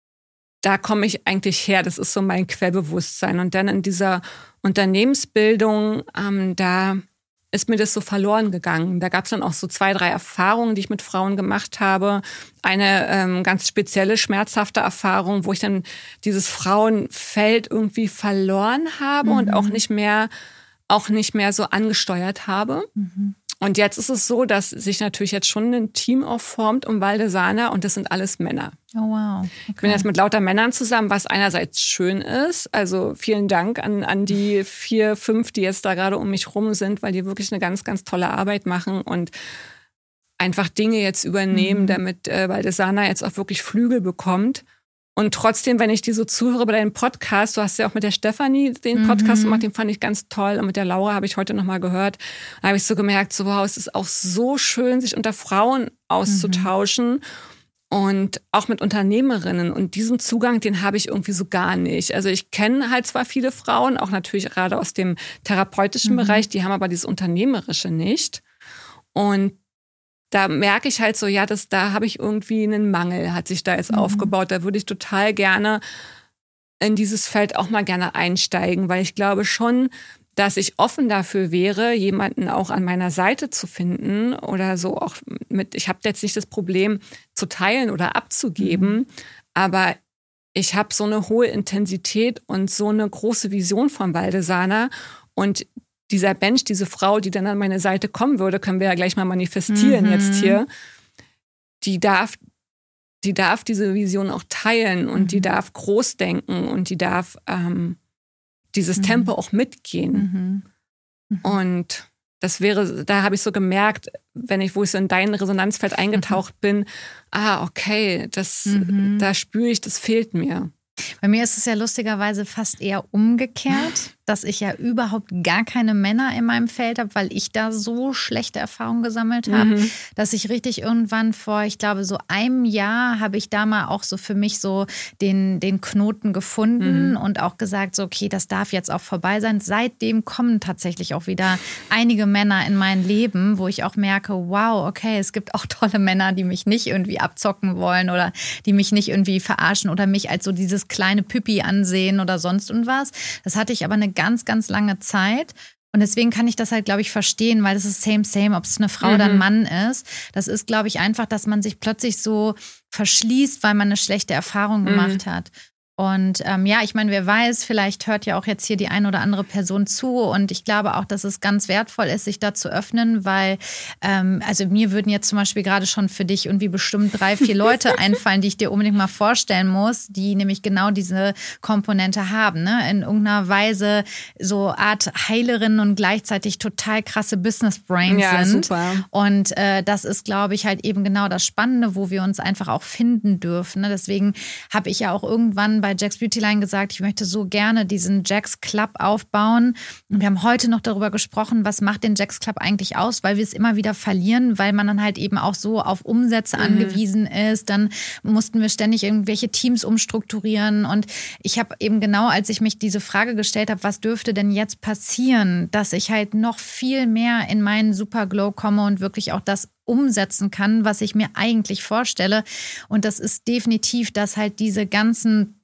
da komme ich eigentlich her. Das ist so mein Quellbewusstsein. Und dann in dieser Unternehmensbildung, ähm, da ist mir das so verloren gegangen. Da gab es dann auch so zwei, drei Erfahrungen, die ich mit Frauen gemacht habe. Eine ähm, ganz spezielle, schmerzhafte Erfahrung, wo ich dann dieses Frauenfeld irgendwie verloren habe mhm. und auch nicht mehr, auch nicht mehr so angesteuert habe. Mhm. Und jetzt ist es so, dass sich natürlich jetzt schon ein Team aufformt um Valdesana und das sind alles Männer. Oh wow. Okay. Ich bin jetzt mit lauter Männern zusammen, was einerseits schön ist. Also vielen Dank an, an die vier, fünf, die jetzt da gerade um mich rum sind, weil die wirklich eine ganz, ganz tolle Arbeit machen und einfach Dinge jetzt übernehmen, mhm. damit äh, Valdesana jetzt auch wirklich Flügel bekommt. Und trotzdem, wenn ich die so zuhöre bei deinem Podcast, du hast ja auch mit der Stefanie den Podcast mhm. gemacht, den fand ich ganz toll. Und mit der Laura habe ich heute nochmal gehört. Da habe ich so gemerkt, so wow, es ist auch so schön, sich unter Frauen auszutauschen. Mhm. Und auch mit Unternehmerinnen. Und diesen Zugang, den habe ich irgendwie so gar nicht. Also ich kenne halt zwar viele Frauen, auch natürlich gerade aus dem therapeutischen mhm. Bereich, die haben aber dieses Unternehmerische nicht. Und da merke ich halt so, ja, das, da habe ich irgendwie einen Mangel, hat sich da jetzt mhm. aufgebaut. Da würde ich total gerne in dieses Feld auch mal gerne einsteigen, weil ich glaube schon, dass ich offen dafür wäre, jemanden auch an meiner Seite zu finden oder so auch mit, ich habe jetzt nicht das Problem zu teilen oder abzugeben, mhm. aber ich habe so eine hohe Intensität und so eine große Vision von Valdesana und dieser Mensch, diese Frau, die dann an meine Seite kommen würde, können wir ja gleich mal manifestieren mhm. jetzt hier, die darf, die darf diese Vision auch teilen und mhm. die darf groß denken und die darf ähm, dieses mhm. Tempo auch mitgehen. Mhm. Mhm. Und das wäre, da habe ich so gemerkt, wenn ich, wo ich so in dein Resonanzfeld eingetaucht mhm. bin, ah, okay, das, mhm. da spüre ich, das fehlt mir. Bei mir ist es ja lustigerweise fast eher umgekehrt, dass ich ja überhaupt gar keine Männer in meinem Feld habe, weil ich da so schlechte Erfahrungen gesammelt habe, mhm. dass ich richtig irgendwann vor, ich glaube, so einem Jahr habe ich da mal auch so für mich so den, den Knoten gefunden mhm. und auch gesagt, so okay, das darf jetzt auch vorbei sein. Seitdem kommen tatsächlich auch wieder einige Männer in mein Leben, wo ich auch merke, wow, okay, es gibt auch tolle Männer, die mich nicht irgendwie abzocken wollen oder die mich nicht irgendwie verarschen oder mich als so dieses kleine Püppi ansehen oder sonst irgendwas. Das hatte ich aber eine ganz, ganz lange Zeit. Und deswegen kann ich das halt, glaube ich, verstehen, weil das ist same, same, ob es eine Frau mhm. oder ein Mann ist. Das ist, glaube ich, einfach, dass man sich plötzlich so verschließt, weil man eine schlechte Erfahrung gemacht mhm. hat. Und ähm, ja, ich meine, wer weiß, vielleicht hört ja auch jetzt hier die eine oder andere Person zu. Und ich glaube auch, dass es ganz wertvoll ist, sich da zu öffnen, weil, ähm, also mir würden jetzt zum Beispiel gerade schon für dich irgendwie bestimmt drei, vier Leute einfallen, die ich dir unbedingt mal vorstellen muss, die nämlich genau diese Komponente haben, ne? In irgendeiner Weise so Art Heilerinnen und gleichzeitig total krasse Business-Brains ja, sind. Super. Und äh, das ist, glaube ich, halt eben genau das Spannende, wo wir uns einfach auch finden dürfen. Ne? Deswegen habe ich ja auch irgendwann bei Jack's Beautyline gesagt, ich möchte so gerne diesen Jack's Club aufbauen. Und wir haben heute noch darüber gesprochen, was macht den Jack's Club eigentlich aus, weil wir es immer wieder verlieren, weil man dann halt eben auch so auf Umsätze mhm. angewiesen ist. Dann mussten wir ständig irgendwelche Teams umstrukturieren. Und ich habe eben genau, als ich mich diese Frage gestellt habe, was dürfte denn jetzt passieren, dass ich halt noch viel mehr in meinen Superglow komme und wirklich auch das umsetzen kann, was ich mir eigentlich vorstelle. Und das ist definitiv, dass halt diese ganzen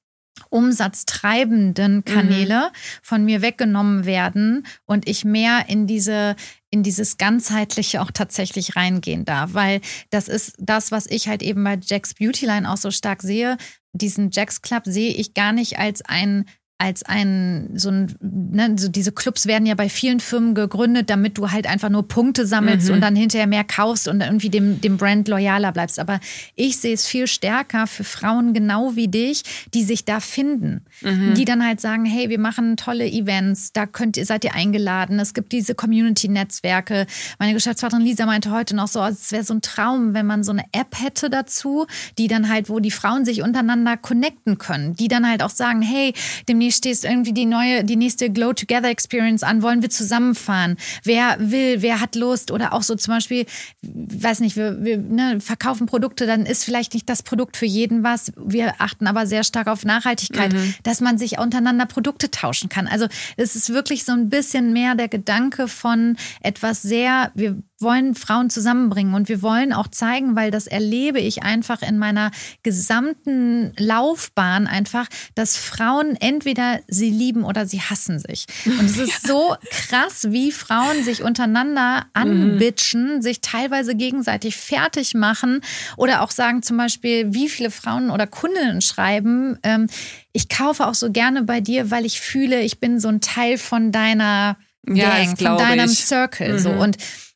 umsatztreibenden Kanäle mhm. von mir weggenommen werden und ich mehr in diese in dieses Ganzheitliche auch tatsächlich reingehen darf, weil das ist das, was ich halt eben bei Jack's Beautyline auch so stark sehe. Diesen Jack's Club sehe ich gar nicht als ein als ein, so ein, ne, so diese Clubs werden ja bei vielen Firmen gegründet, damit du halt einfach nur Punkte sammelst mhm. und dann hinterher mehr kaufst und irgendwie dem, dem Brand loyaler bleibst. Aber ich sehe es viel stärker für Frauen genau wie dich, die sich da finden. Mhm. Die dann halt sagen, hey, wir machen tolle Events, da könnt ihr, seid ihr eingeladen. Es gibt diese Community-Netzwerke. Meine Geschäftspartnerin Lisa meinte heute noch so, es wäre so ein Traum, wenn man so eine App hätte dazu, die dann halt, wo die Frauen sich untereinander connecten können. Die dann halt auch sagen, hey, demnächst stehst irgendwie die neue, die nächste Glow Together Experience an, wollen wir zusammenfahren? Wer will, wer hat Lust? Oder auch so zum Beispiel, weiß nicht, wir, wir ne, verkaufen Produkte, dann ist vielleicht nicht das Produkt für jeden was. Wir achten aber sehr stark auf Nachhaltigkeit, mhm. dass man sich untereinander Produkte tauschen kann. Also es ist wirklich so ein bisschen mehr der Gedanke von etwas sehr, wir wollen Frauen zusammenbringen und wir wollen auch zeigen, weil das erlebe ich einfach in meiner gesamten Laufbahn einfach, dass Frauen entweder sie lieben oder sie hassen sich. Und es ist ja. so krass, wie Frauen sich untereinander anbitchen, mhm. sich teilweise gegenseitig fertig machen oder auch sagen zum Beispiel, wie viele Frauen oder Kundinnen schreiben, ähm, ich kaufe auch so gerne bei dir, weil ich fühle, ich bin so ein Teil von deiner Gang, ja, von deinem ich. Circle. Mhm. So. Und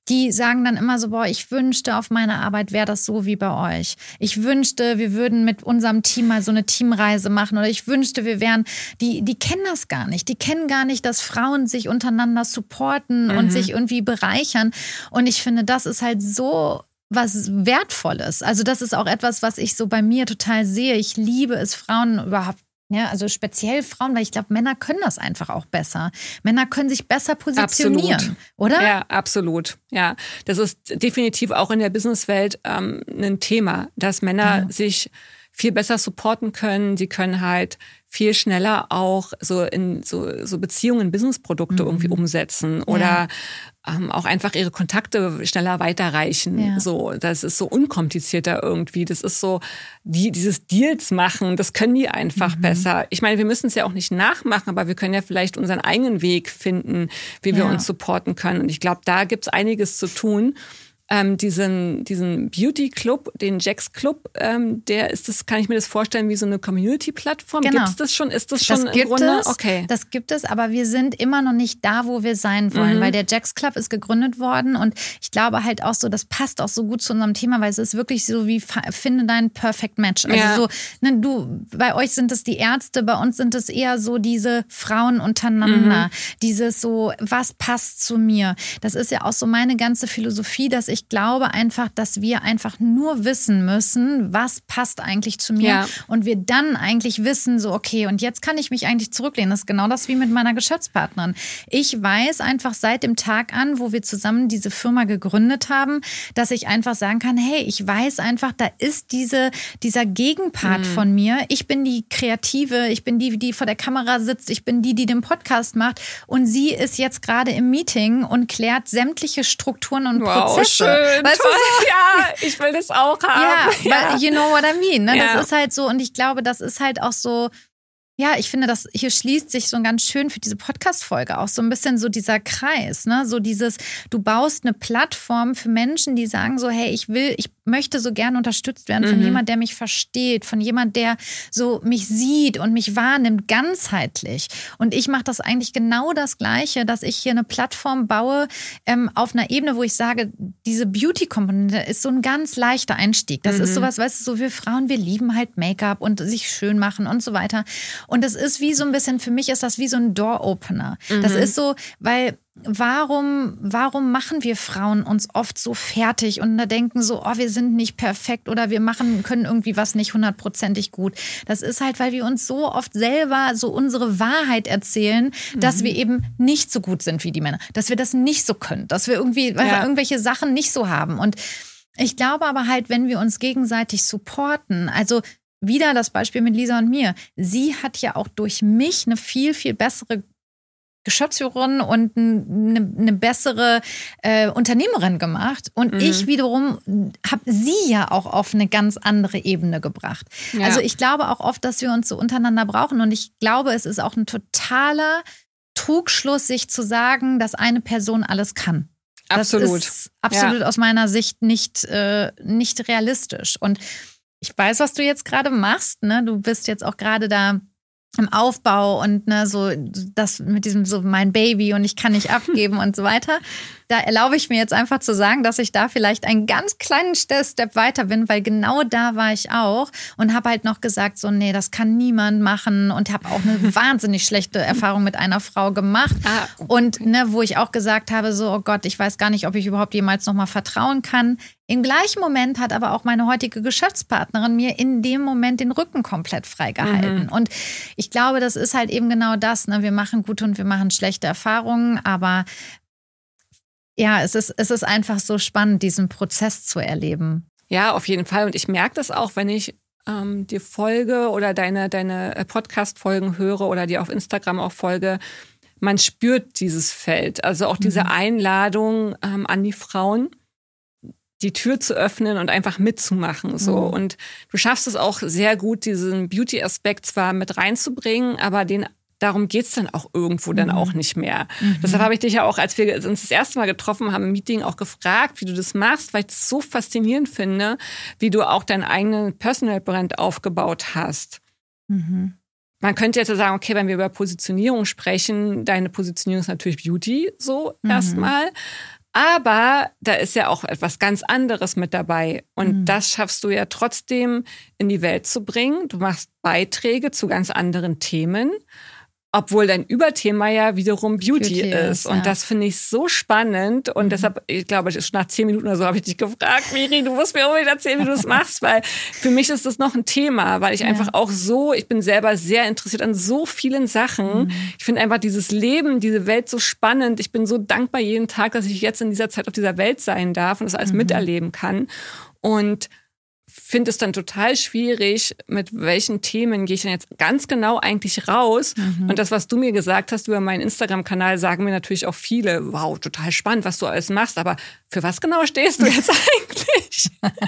die sagen dann immer so, boah, ich wünschte, auf meiner Arbeit wäre das so wie bei euch. Ich wünschte, wir würden mit unserem Team mal so eine Teamreise machen oder ich wünschte, wir wären, die, die kennen das gar nicht. Die kennen gar nicht, dass Frauen sich untereinander supporten mhm. und sich irgendwie bereichern. Und ich finde, das ist halt so was Wertvolles. Also das ist auch etwas, was ich so bei mir total sehe. Ich liebe es, Frauen überhaupt, ja, also speziell Frauen, weil ich glaube, Männer können das einfach auch besser. Männer können sich besser positionieren, absolut. Oder? Ja, absolut. Ja, das ist definitiv auch in der Businesswelt ähm, ein Thema, dass Männer ja. sich viel besser supporten können. Sie können halt viel schneller auch so in so, so Beziehungen, Businessprodukte mhm. irgendwie umsetzen oder ja. ähm, auch einfach ihre Kontakte schneller weiterreichen. Ja. So, das ist so unkomplizierter irgendwie. Das ist so, die, dieses Deals machen, das können die einfach mhm. besser. Ich meine, wir müssen es ja auch nicht nachmachen, aber wir können ja vielleicht unseren eigenen Weg finden, wie ja. wir uns supporten können. Und ich glaube, da gibt's einiges zu tun. Ähm, diesen, diesen Beauty-Club, den Jax Club, ähm, der ist das, kann ich mir das vorstellen, wie so eine Community-Plattform? Genau. Gibt es das schon? Ist das schon das im gibt Grunde? Es, okay. Das gibt es, aber wir sind immer noch nicht da, wo wir sein wollen, mhm. weil der Jax Club ist gegründet worden und ich glaube halt auch so, das passt auch so gut zu unserem Thema, weil es ist wirklich so wie, finde dein Perfect Match. Also ja. so, ne, du, bei euch sind es die Ärzte, bei uns sind es eher so diese Frauen untereinander, mhm. dieses so, was passt zu mir? Das ist ja auch so meine ganze Philosophie, dass ich glaube einfach, dass wir einfach nur wissen müssen, was passt eigentlich zu mir ja. und wir dann eigentlich wissen, so okay, und jetzt kann ich mich eigentlich zurücklehnen. Das ist genau das wie mit meiner Geschäftspartnerin. Ich weiß einfach seit dem Tag an, wo wir zusammen diese Firma gegründet haben, dass ich einfach sagen kann, hey, ich weiß einfach, da ist diese, dieser Gegenpart mhm. von mir. Ich bin die Kreative, ich bin die, die vor der Kamera sitzt, ich bin die, die den Podcast macht und sie ist jetzt gerade im Meeting und klärt sämtliche Strukturen und wow, Prozesse. Schön. Weißt du, so? Ja, ich will das auch haben. Ja, ja. Weil, you know what I mean. Ne? Ja. Das ist halt so, und ich glaube, das ist halt auch so, ja, ich finde, das hier schließt sich so ganz schön für diese Podcast-Folge auch so ein bisschen so dieser Kreis, ne? So dieses, du baust eine Plattform für Menschen, die sagen so, hey, ich will, ich möchte so gerne unterstützt werden von mhm. jemand, der mich versteht, von jemand, der so mich sieht und mich wahrnimmt, ganzheitlich. Und ich mache das eigentlich genau das Gleiche, dass ich hier eine Plattform baue ähm, auf einer Ebene, wo ich sage, diese Beauty-Komponente ist so ein ganz leichter Einstieg. Das mhm. ist sowas, weißt du, so wir Frauen, wir lieben halt Make-up und sich schön machen und so weiter. Und das ist wie so ein bisschen, für mich ist das wie so ein Door-Opener. Mhm. Das ist so, weil warum, warum machen wir Frauen uns oft so fertig und da denken so, oh, wir sind nicht perfekt oder wir machen, können irgendwie was nicht hundertprozentig gut. Das ist halt, weil wir uns so oft selber so unsere Wahrheit erzählen, mhm. dass wir eben nicht so gut sind wie die Männer, dass wir das nicht so können, dass wir irgendwie weil ja. wir irgendwelche Sachen nicht so haben. Und ich glaube aber halt, wenn wir uns gegenseitig supporten, also wieder das Beispiel mit Lisa und mir. Sie hat ja auch durch mich eine viel, viel bessere Geschäftsführerin und eine, eine bessere äh, Unternehmerin gemacht. Und mhm. ich wiederum habe sie ja auch auf eine ganz andere Ebene gebracht. Ja. Also ich glaube auch oft, dass wir uns so untereinander brauchen. Und ich glaube, es ist auch ein totaler Trugschluss, sich zu sagen, dass eine Person alles kann. Absolut. Das ist absolut ja. aus meiner Sicht nicht, äh, nicht realistisch. Und ich weiß, was du jetzt gerade machst, ne? Du bist jetzt auch gerade da im Aufbau und ne, so das mit diesem so mein Baby und ich kann nicht abgeben und so weiter. Da erlaube ich mir jetzt einfach zu sagen, dass ich da vielleicht einen ganz kleinen Step weiter bin, weil genau da war ich auch und habe halt noch gesagt, so nee, das kann niemand machen und habe auch eine wahnsinnig schlechte Erfahrung mit einer Frau gemacht. Ah, okay. Und ne, wo ich auch gesagt habe, so oh Gott, ich weiß gar nicht, ob ich überhaupt jemals nochmal vertrauen kann. Im gleichen Moment hat aber auch meine heutige Geschäftspartnerin mir in dem Moment den Rücken komplett freigehalten. Mhm. Und ich glaube, das ist halt eben genau das. Ne? Wir machen gute und wir machen schlechte Erfahrungen, aber ja, es ist, es ist einfach so spannend, diesen Prozess zu erleben. Ja, auf jeden Fall. Und ich merke das auch, wenn ich ähm, dir folge oder deine, deine Podcast-Folgen höre oder dir auf Instagram auch folge. Man spürt dieses Feld. Also auch diese mhm. Einladung ähm, an die Frauen, die Tür zu öffnen und einfach mitzumachen. So. Mhm. Und du schaffst es auch sehr gut, diesen Beauty-Aspekt zwar mit reinzubringen, aber den darum geht's dann auch irgendwo mhm. dann auch nicht mehr. Mhm. Deshalb habe ich dich ja auch, als wir uns das erste Mal getroffen haben im Meeting, auch gefragt, wie du das machst, weil ich das so faszinierend finde, wie du auch deinen eigenen Personal-Brand aufgebaut hast. Mhm. Man könnte jetzt sagen, okay, wenn wir über Positionierung sprechen, deine Positionierung ist natürlich Beauty, so mhm. erstmal. Aber da ist ja auch etwas ganz anderes mit dabei. Und mhm. das schaffst du ja trotzdem in die Welt zu bringen. Du machst Beiträge zu ganz anderen Themen. Obwohl dein Überthema ja wiederum Beauty, Beauty ist. ist. Und ja. das finde ich so spannend. Und mhm. deshalb, ich glaube, nach zehn Minuten oder so habe ich dich gefragt, Miri, du musst mir unbedingt erzählen, wie du das machst. Weil für mich ist das noch ein Thema, weil ich ja. einfach auch so, ich bin selber sehr interessiert an so vielen Sachen. Mhm. Ich finde einfach dieses Leben, diese Welt so spannend. Ich bin so dankbar jeden Tag, dass ich jetzt in dieser Zeit auf dieser Welt sein darf und das alles mhm. miterleben kann. Und finde es dann total schwierig, mit welchen Themen gehe ich denn jetzt ganz genau eigentlich raus. Mhm. Und das, was du mir gesagt hast über meinen Instagram-Kanal, sagen mir natürlich auch viele, wow, total spannend, was du alles machst, aber für was genau stehst du jetzt eigentlich?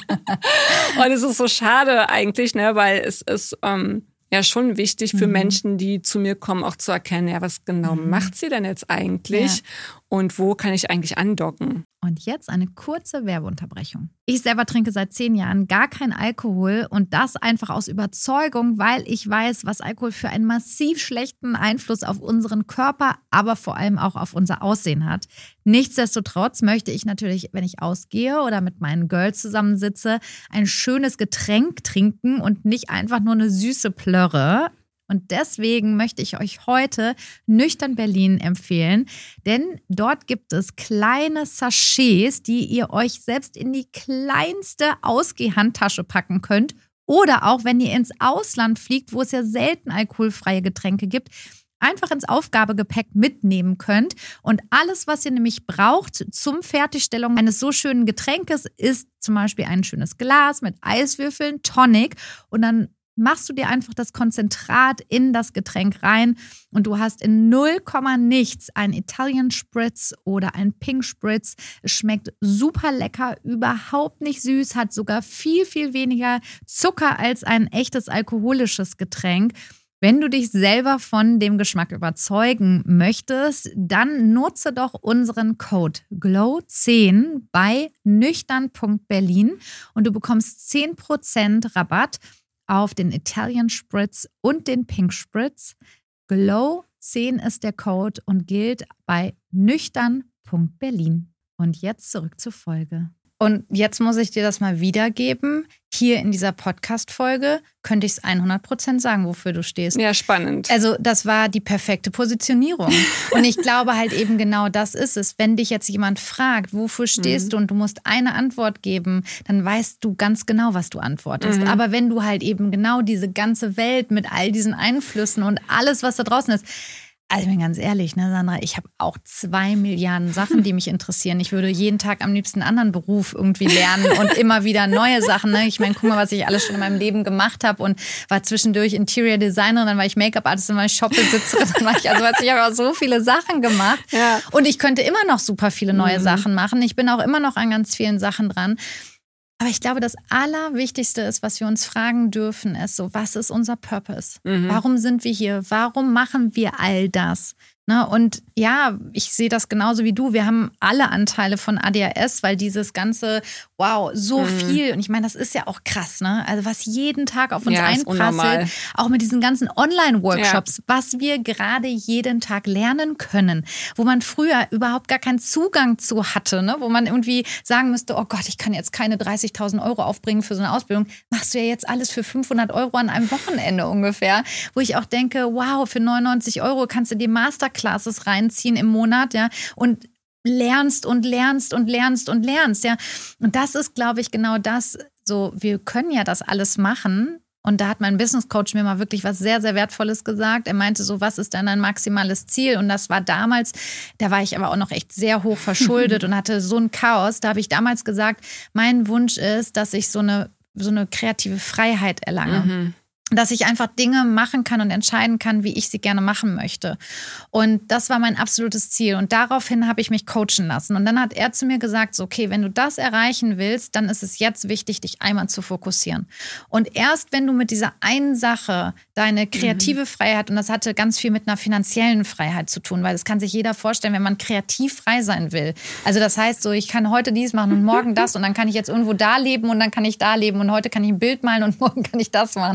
Und es ist so schade eigentlich, ne, weil es ist ähm, ja schon wichtig für mhm. Menschen, die zu mir kommen, auch zu erkennen, ja, was genau mhm. macht sie denn jetzt eigentlich? Ja. Und wo kann ich eigentlich andocken? Und jetzt eine kurze Werbeunterbrechung. Ich selber trinke seit zehn Jahren gar kein Alkohol und das einfach aus Überzeugung, weil ich weiß, was Alkohol für einen massiv schlechten Einfluss auf unseren Körper, aber vor allem auch auf unser Aussehen hat. Nichtsdestotrotz möchte ich natürlich, wenn ich ausgehe oder mit meinen Girls zusammensitze, ein schönes Getränk trinken und nicht einfach nur eine süße Plörre. Und deswegen möchte ich euch heute Nüchtern Berlin empfehlen, denn dort gibt es kleine Sachets, die ihr euch selbst in die kleinste Ausgehhandtasche packen könnt oder auch, wenn ihr ins Ausland fliegt, wo es ja selten alkoholfreie Getränke gibt, einfach ins Aufgabegepäck mitnehmen könnt. Und alles, was ihr nämlich braucht zum Fertigstellung eines so schönen Getränkes, ist zum Beispiel ein schönes Glas mit Eiswürfeln, Tonic und dann machst du dir einfach das Konzentrat in das Getränk rein und du hast in null Komma nichts einen Italian Spritz oder einen Pink Spritz. Es schmeckt super lecker, überhaupt nicht süß, hat sogar viel, viel weniger Zucker als ein echtes alkoholisches Getränk. Wenn du dich selber von dem Geschmack überzeugen möchtest, dann nutze doch unseren Code glow zehn bei nüchtern Punkt berlin und du bekommst zehn Prozent Rabatt auf den Italian Spritz und den Pink Spritz. glow zehn ist der Code und gilt bei nüchtern Punkt berlin. Und jetzt zurück zur Folge. Und jetzt muss ich dir das mal wiedergeben. Hier in dieser Podcast-Folge könnte ich es hundert Prozent sagen, wofür du stehst. Ja, spannend. Also das war die perfekte Positionierung. Und ich glaube halt eben genau das ist es. Wenn dich jetzt jemand fragt, wofür stehst mhm. du und du musst eine Antwort geben, dann weißt du ganz genau, was du antwortest. Mhm. Aber wenn du halt eben genau diese ganze Welt mit all diesen Einflüssen und alles, was da draußen ist, also ich bin ganz ehrlich, ne, Sandra, ich habe auch zwei Milliarden Sachen, die mich interessieren. Ich würde jeden Tag am liebsten einen anderen Beruf irgendwie lernen und immer wieder neue Sachen. Ne? Ich meine, guck mal, was ich alles schon in meinem Leben gemacht habe und war zwischendurch Interior Designerin, dann war ich Make-up-Artistin, dann war ich Shopbesitzerin, dann war ich, also ich habe auch so viele Sachen gemacht. Ja. Und ich könnte immer noch super viele neue mhm. Sachen machen. Ich bin auch immer noch an ganz vielen Sachen dran. Aber ich glaube, das Allerwichtigste ist, was wir uns fragen dürfen, ist so, was ist unser Purpose? Mhm. Warum sind wir hier? Warum machen wir all das? Ne? Und ja, ich sehe das genauso wie du. Wir haben alle Anteile von A D H S, weil dieses ganze, wow, so mhm. viel. Und ich meine, das ist ja auch krass, ne? Also was jeden Tag auf uns ja, einprasselt, auch mit diesen ganzen Online-Workshops, ja. was wir gerade jeden Tag lernen können, wo man früher überhaupt gar keinen Zugang zu hatte, ne? Wo man irgendwie sagen müsste, oh Gott, ich kann jetzt keine dreißigtausend Euro aufbringen für so eine Ausbildung. Machst du ja jetzt alles für fünfhundert Euro an einem Wochenende ungefähr, wo ich auch denke, wow, für neunundneunzig Euro kannst du dir Masterclasses reinziehen im Monat, ja, und lernst und lernst und lernst und lernst, ja. Und das ist, glaube ich, genau das, so, wir können ja das alles machen. Und da hat mein Business Coach mir mal wirklich was sehr, sehr Wertvolles gesagt. Er meinte so, was ist denn ein maximales Ziel? Und das war damals, da war ich aber auch noch echt sehr hoch verschuldet und hatte so ein Chaos. Da habe ich damals gesagt, mein Wunsch ist, dass ich so eine, so eine kreative Freiheit erlange. Mhm. Dass ich einfach Dinge machen kann und entscheiden kann, wie ich sie gerne machen möchte. Und das war mein absolutes Ziel. Und daraufhin habe ich mich coachen lassen. Und dann hat er zu mir gesagt, so, okay, wenn du das erreichen willst, dann ist es jetzt wichtig, dich einmal zu fokussieren. Und erst wenn du mit dieser einen Sache deine kreative mhm. Freiheit, und das hatte ganz viel mit einer finanziellen Freiheit zu tun, weil das kann sich jeder vorstellen, wenn man kreativ frei sein will. Also das heißt so, ich kann heute dies machen und morgen das und dann kann ich jetzt irgendwo da leben und dann kann ich da leben und heute kann ich ein Bild malen und morgen kann ich das machen.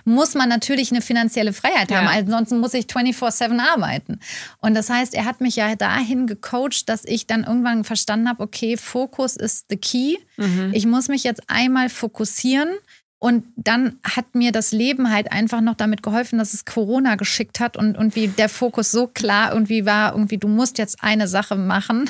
muss man natürlich eine finanzielle Freiheit haben. Ja. Ansonsten muss ich vierundzwanzig sieben arbeiten. Und das heißt, er hat mich ja dahin gecoacht, dass ich dann irgendwann verstanden habe, okay, Fokus ist the key. Mhm. Ich muss mich jetzt einmal fokussieren. Und dann hat mir das Leben halt einfach noch damit geholfen, dass es Corona geschickt hat und irgendwie der Fokus so klar irgendwie war, irgendwie du musst jetzt eine Sache machen.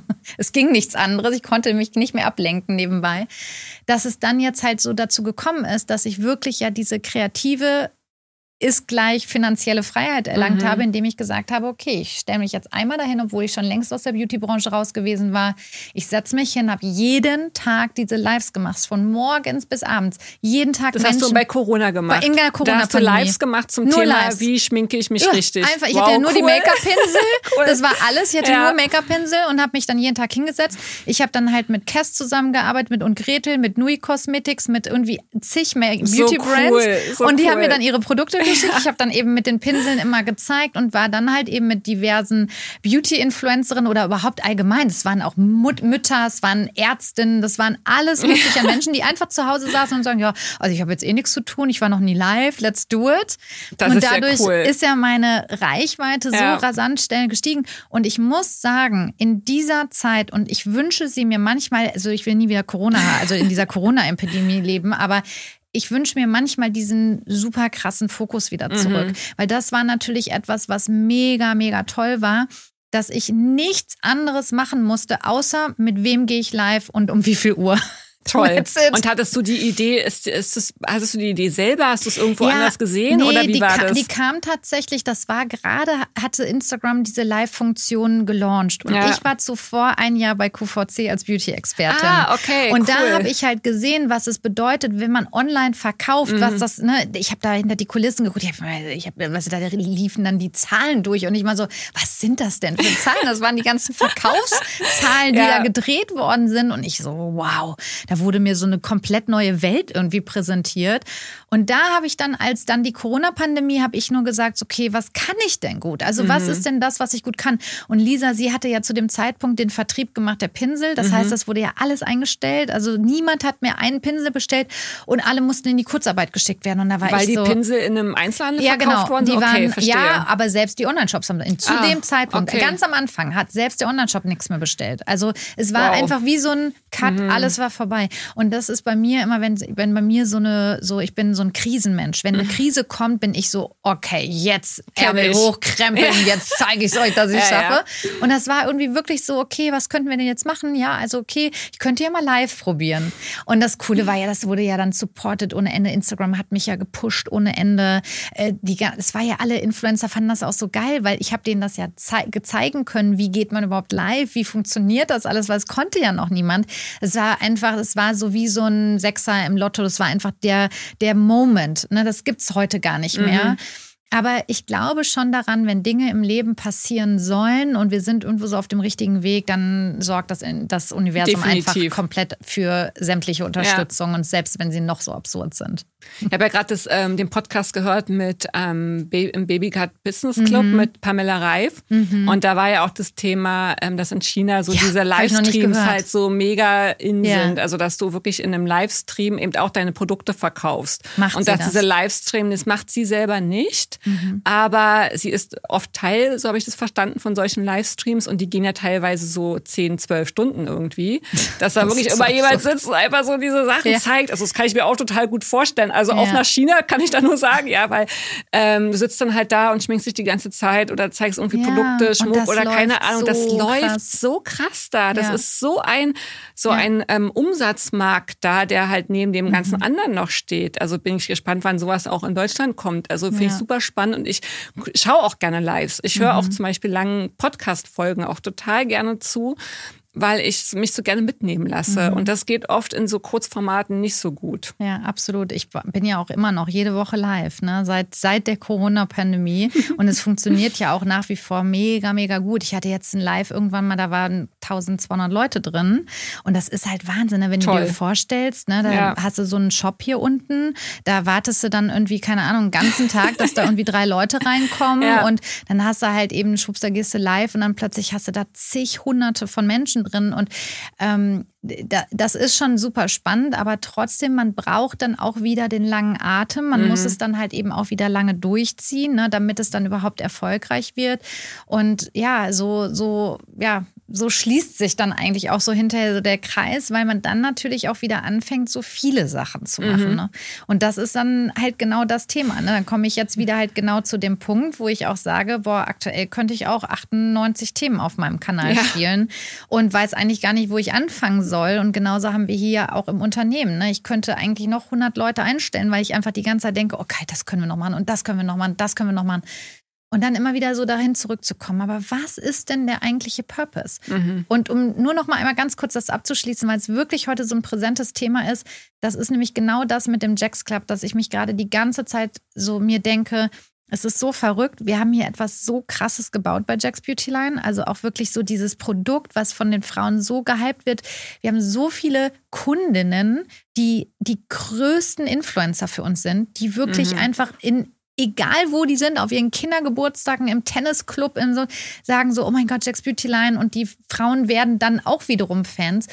Es ging nichts anderes, ich konnte mich nicht mehr ablenken nebenbei. Dass es dann jetzt halt so dazu gekommen ist, dass ich wirklich ja diese kreative ist gleich finanzielle Freiheit erlangt mhm. habe, indem ich gesagt habe, okay, ich stelle mich jetzt einmal dahin, obwohl ich schon längst aus der Beauty-Branche raus gewesen war. Ich setze mich hin, habe jeden Tag diese Lives gemacht, von morgens bis abends. Jeden Tag Das Menschen, hast du bei Corona gemacht? Bei in der Corona-Pandemie. Da hast du Lives gemacht zum nur Thema, Lives. Wie schminke ich mich ja, richtig. Einfach, ich wow, hatte ja nur cool. die Make-up-Pinsel, Cool. Das war alles. Ich hatte Ja. nur Make-up-Pinsel und habe mich dann jeden Tag hingesetzt. Ich habe dann halt mit Cass zusammengearbeitet, mit und Gretel, mit Nui Cosmetics, mit irgendwie zig Beauty-Brands. So cool, so und die cool. haben mir dann ihre Produkte geschickt. Ich habe dann eben mit den Pinseln immer gezeigt und war dann halt eben mit diversen Beauty-Influencerinnen oder überhaupt allgemein. Das waren auch Mut- Mütter, es waren Ärztinnen, das waren alles mögliche Menschen, die einfach zu Hause saßen und sagen, ja, also ich habe jetzt eh nichts zu tun, ich war noch nie live, let's do it. Das und ist dadurch ja cool. ist ja meine Reichweite so Ja. rasant schnell gestiegen. Und ich muss sagen, in dieser Zeit, und ich wünsche sie mir manchmal, also ich will nie wieder Corona, also in dieser Corona-Epidemie leben, aber ich wünsche mir manchmal diesen super krassen Fokus wieder zurück. Mhm. Weil das war natürlich etwas, was mega, mega toll war, dass ich nichts anderes machen musste, außer mit wem gehe ich live und um wie viel Uhr. Toll. Und hattest du die Idee, ist, ist das, hattest du die Idee selber? Hast du es irgendwo ja, anders gesehen? Nee, oder wie die war ka- das? Die kam tatsächlich, das war gerade, hatte Instagram diese Live-Funktion gelauncht. Und ja. ich war zuvor ein Jahr bei Q V C als Beauty-Expertin. Ah, okay, Und cool. da habe ich halt gesehen, was es bedeutet, wenn man online verkauft, mhm. was das, ne, ich habe da hinter die Kulissen geguckt, ich habe, ich hab, was da liefen dann die Zahlen durch und ich mal so, was sind das denn für Zahlen? Das waren die ganzen Verkaufszahlen, die ja. da gedreht worden sind. Und ich so, wow, da wurde mir so eine komplett neue Welt irgendwie präsentiert. Und da habe ich dann, als dann die Corona-Pandemie, habe ich nur gesagt, okay, was kann ich denn gut? Also mhm. was ist denn das, was ich gut kann? Und Lisa, sie hatte ja zu dem Zeitpunkt den Vertrieb gemacht, der Pinsel. Das mhm. heißt, das wurde ja alles eingestellt. Also niemand hat mir einen Pinsel bestellt und alle mussten in die Kurzarbeit geschickt werden. Und da war Weil ich die so, Pinsel in einem Einzelhandel ja, verkauft genau. worden Die sind? Okay, waren, verstehe. ja, aber selbst die Online-Shops haben zu ah, dem Zeitpunkt, okay. ganz am Anfang, hat selbst der Online-Shop nichts mehr bestellt. Also es war wow. einfach wie so ein Cut, mhm. alles war vorbei. Und das ist bei mir immer, wenn, wenn bei mir so eine, so ich bin so ein Krisenmensch. Wenn eine Krise kommt, bin ich so, okay, jetzt Ärmel hochkrempeln, ja. jetzt zeige ich es euch, dass ich es ja, schaffe. Ja. Und das war irgendwie wirklich so, okay, was könnten wir denn jetzt machen? Ja, also okay, ich könnte ja mal live probieren. Und das Coole war ja, das wurde ja dann supported ohne Ende. Instagram hat mich ja gepusht ohne Ende. Äh, die, es war ja, alle Influencer fanden das auch so geil, weil ich habe denen das ja zei- zeigen können, wie geht man überhaupt live, wie funktioniert das alles, weil es konnte ja noch niemand. Es war einfach, es war so wie so ein Sechser im Lotto, das war einfach der, der Moment. Ne? Das gibt's heute gar nicht mehr. Mhm. Aber ich glaube schon daran, wenn Dinge im Leben passieren sollen und wir sind irgendwo so auf dem richtigen Weg, dann sorgt das, das Universum Definitiv. einfach komplett für sämtliche Unterstützung ja. und selbst wenn sie noch so absurd sind. Ich habe ja gerade ähm, den Podcast gehört mit ähm, Be- im Babycut Business Club mhm. mit Pamela Reif mhm. und da war ja auch das Thema, ähm, dass in China so ja, diese Livestreams halt so mega in ja. sind. Also dass du wirklich in einem Livestream eben auch deine Produkte verkaufst. Macht und sie dass das? diese Livestream, das macht sie selber nicht. Mhm. Aber sie ist oft Teil, so habe ich das verstanden, von solchen Livestreams und die gehen ja teilweise so zehn, zwölf Stunden irgendwie, dass da das wirklich ist immer so jemand absurd. sitzt und einfach so diese Sachen ja. zeigt. Also das kann ich mir auch total gut vorstellen. Also ja. auf nach China kann ich da nur sagen, ja, weil ähm, du sitzt dann halt da und schminkst dich die ganze Zeit oder zeigst irgendwie ja. Produkte, Schmuck oder keine Ahnung. So das läuft krass. so krass da. Das ja. ist so ein so ja. ein ähm, Umsatzmarkt da, der halt neben dem ganzen mhm. anderen noch steht. Also bin ich gespannt, wann sowas auch in Deutschland kommt. Also finde ja. ich super spannend und ich schaue auch gerne Lives. Ich höre mhm. auch zum Beispiel langen Podcast-Folgen auch total gerne zu, weil ich mich so gerne mitnehmen lasse. Mhm. Und das geht oft in so Kurzformaten nicht so gut. Ja, absolut. Ich bin ja auch immer noch jede Woche live, ne? Seit, seit der Corona-Pandemie. Und es funktioniert ja auch nach wie vor mega, mega gut. Ich hatte jetzt ein Live irgendwann mal, da waren eintausendzweihundert Leute drin. Und das ist halt Wahnsinn, ne? Wenn Toll. du dir vorstellst, ne? Da ja. hast du so einen Shop hier unten, da wartest du dann irgendwie, keine Ahnung, einen ganzen Tag, dass da irgendwie drei Leute reinkommen. Ja. Und dann hast du halt eben, schwupps, da gehst du live und dann plötzlich hast du da zig Hunderte von Menschen zwischendrin. Und ähm, da, das ist schon super spannend, aber trotzdem, man braucht dann auch wieder den langen Atem. Man mhm. muss es dann halt eben auch wieder lange durchziehen, ne, damit es dann überhaupt erfolgreich wird. Und ja, so, so, ja, so schließt sich dann eigentlich auch so hinterher so der Kreis, weil man dann natürlich auch wieder anfängt, so viele Sachen zu machen. Mhm. Ne? Und das ist dann halt genau das Thema. Ne? Dann komme ich jetzt wieder halt genau zu dem Punkt, wo ich auch sage, boah, aktuell könnte ich auch achtundneunzig Themen auf meinem Kanal ja. spielen und weiß eigentlich gar nicht, wo ich anfangen soll. Und genauso haben wir hier auch im Unternehmen. Ne? Ich könnte eigentlich noch hundert Leute einstellen, weil ich einfach die ganze Zeit denke, okay, das können wir noch machen und das können wir noch machen, das können wir noch machen. Und dann immer wieder so dahin zurückzukommen. Aber was ist denn der eigentliche Purpose? Mhm. Und um nur noch mal einmal ganz kurz das abzuschließen, weil es wirklich heute so ein präsentes Thema ist, das ist nämlich genau das mit dem Jax Club, dass ich mich gerade die ganze Zeit so mir denke, es ist so verrückt. Wir haben hier etwas so Krasses gebaut bei Jax Beauty Line. Also auch wirklich so dieses Produkt, was von den Frauen so gehypt wird. Wir haben so viele Kundinnen, die die größten Influencer für uns sind, die wirklich mhm. einfach in egal wo die sind, auf ihren Kindergeburtstagen, im Tennisclub, in so, sagen so, oh mein Gott, Jax Beauty Line, und die Frauen werden dann auch wiederum Fans.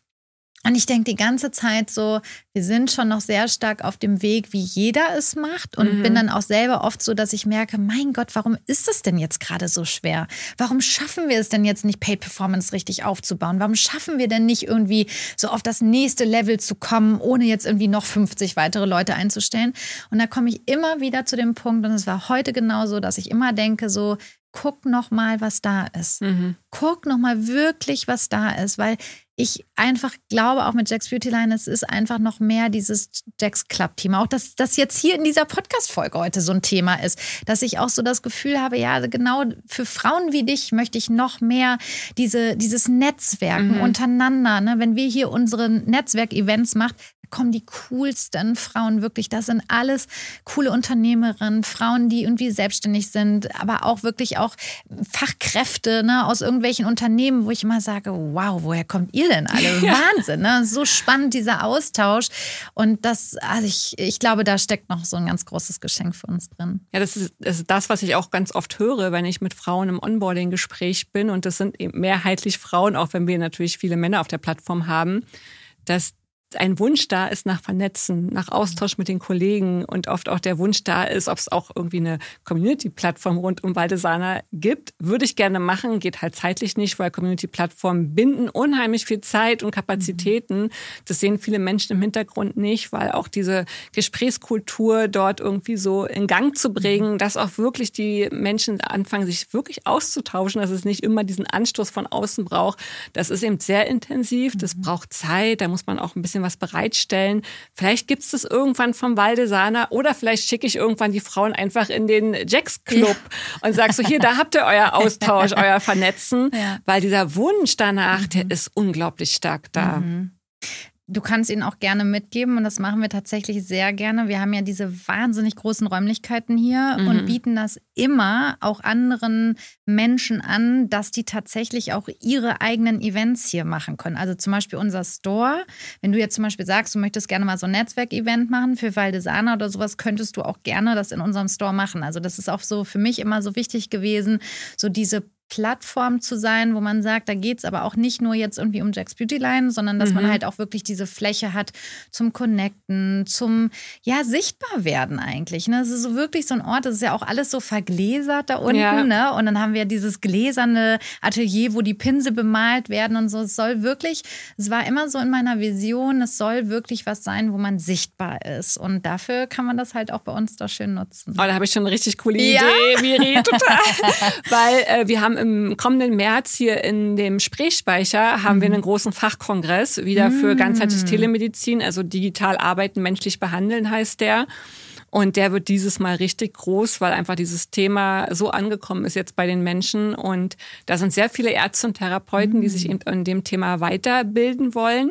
Und ich denke die ganze Zeit so, wir sind schon noch sehr stark auf dem Weg, wie jeder es macht, und mhm. bin dann auch selber oft so, dass ich merke, mein Gott, warum ist es denn jetzt gerade so schwer? Warum schaffen wir es denn jetzt nicht, Paid Performance richtig aufzubauen? Warum schaffen wir denn nicht irgendwie so auf das nächste Level zu kommen, ohne jetzt irgendwie noch fünfzig weitere Leute einzustellen? Und da komme ich immer wieder zu dem Punkt, und es war heute genauso, dass ich immer denke so, guck noch mal, was da ist. Mhm. Guck noch mal wirklich, was da ist, weil ich einfach glaube, auch mit Jax Beauty Line, es ist einfach noch mehr dieses Jax Club-Thema. Auch, dass das jetzt hier in dieser Podcast-Folge heute so ein Thema ist, dass ich auch so das Gefühl habe, ja, genau für Frauen wie dich möchte ich noch mehr diese, dieses Netzwerken mhm. untereinander. Ne? Wenn wir hier unsere Netzwerk-Events machen, kommen die coolsten Frauen wirklich. Das sind alles coole Unternehmerinnen, Frauen, die irgendwie selbstständig sind, aber auch wirklich auch Fachkräfte, ne, aus irgendwelchen Unternehmen, wo ich immer sage, wow, woher kommt ihr denn alle? Ja. Wahnsinn, ne? So spannend, dieser Austausch. Und das, also ich, ich glaube, da steckt noch so ein ganz großes Geschenk für uns drin. Ja, das ist, das ist das, was ich auch ganz oft höre, wenn ich mit Frauen im Onboarding-Gespräch bin. Und das sind eben mehrheitlich Frauen, auch wenn wir natürlich viele Männer auf der Plattform haben, dass ein Wunsch da ist nach Vernetzen, nach Austausch mit den Kollegen, und oft auch der Wunsch da ist, ob es auch irgendwie eine Community-Plattform rund um Valdesana gibt. Würde ich gerne machen, geht halt zeitlich nicht, weil Community-Plattformen binden unheimlich viel Zeit und Kapazitäten. Das sehen viele Menschen im Hintergrund nicht, weil auch diese Gesprächskultur dort irgendwie so in Gang zu bringen, dass auch wirklich die Menschen anfangen, sich wirklich auszutauschen, dass es nicht immer diesen Anstoß von außen braucht. Das ist eben sehr intensiv, das braucht Zeit, da muss man auch ein bisschen was bereitstellen. Vielleicht gibt es das irgendwann vom Valdesana, oder vielleicht schicke ich irgendwann die Frauen einfach in den Jax Club ja. und sage so, hier, da habt ihr euer Austausch, euer Vernetzen, ja. weil dieser Wunsch danach, mhm. der ist unglaublich stark da. Mhm. Du kannst ihn auch gerne mitgeben, und das machen wir tatsächlich sehr gerne. Wir haben ja diese wahnsinnig großen Räumlichkeiten hier mhm. und bieten das immer auch anderen Menschen an, dass die tatsächlich auch ihre eigenen Events hier machen können. Also zum Beispiel unser Store. Wenn du jetzt zum Beispiel sagst, du möchtest gerne mal so ein Netzwerk-Event machen für Valdesana oder sowas, könntest du auch gerne das in unserem Store machen. Also das ist auch so für mich immer so wichtig gewesen, so diese Plattform zu sein, wo man sagt, da geht es aber auch nicht nur jetzt irgendwie um Jax Beauty Line, sondern dass mhm. man halt auch wirklich diese Fläche hat zum Connecten, zum, ja, sichtbar werden eigentlich. Ne? Das ist so wirklich so ein Ort, das ist ja auch alles so vergläsert da unten. Ja. Ne? Und dann haben wir dieses gläserne Atelier, wo die Pinsel bemalt werden und so. Es soll wirklich, es war immer so in meiner Vision, es soll wirklich was sein, wo man sichtbar ist. Und dafür kann man das halt auch bei uns da schön nutzen. Oh, da habe ich schon eine richtig coole Idee, ja? Miri, total. Weil äh, wir haben im kommenden März hier in dem Spreespeicher haben mhm. wir einen großen Fachkongress wieder für mhm. ganzheitliche Telemedizin, also digital arbeiten, menschlich behandeln heißt der. Und der wird dieses Mal richtig groß, weil einfach dieses Thema so angekommen ist jetzt bei den Menschen. Und da sind sehr viele Ärzte und Therapeuten, mhm. die sich eben in dem Thema weiterbilden wollen.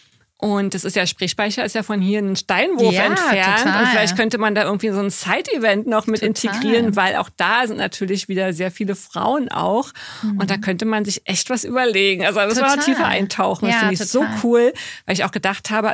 Und das ist ja, Spreespeicher ist ja von hier einen Steinwurf ja, entfernt. Total. Und vielleicht könnte man da irgendwie so ein Side-Event noch mit total. integrieren, weil auch da sind natürlich wieder sehr viele Frauen auch. Mhm. Und da könnte man sich echt was überlegen. Also da müssen wir noch tiefer eintauchen. Das ja, finde ich total. so cool, weil ich auch gedacht habe, also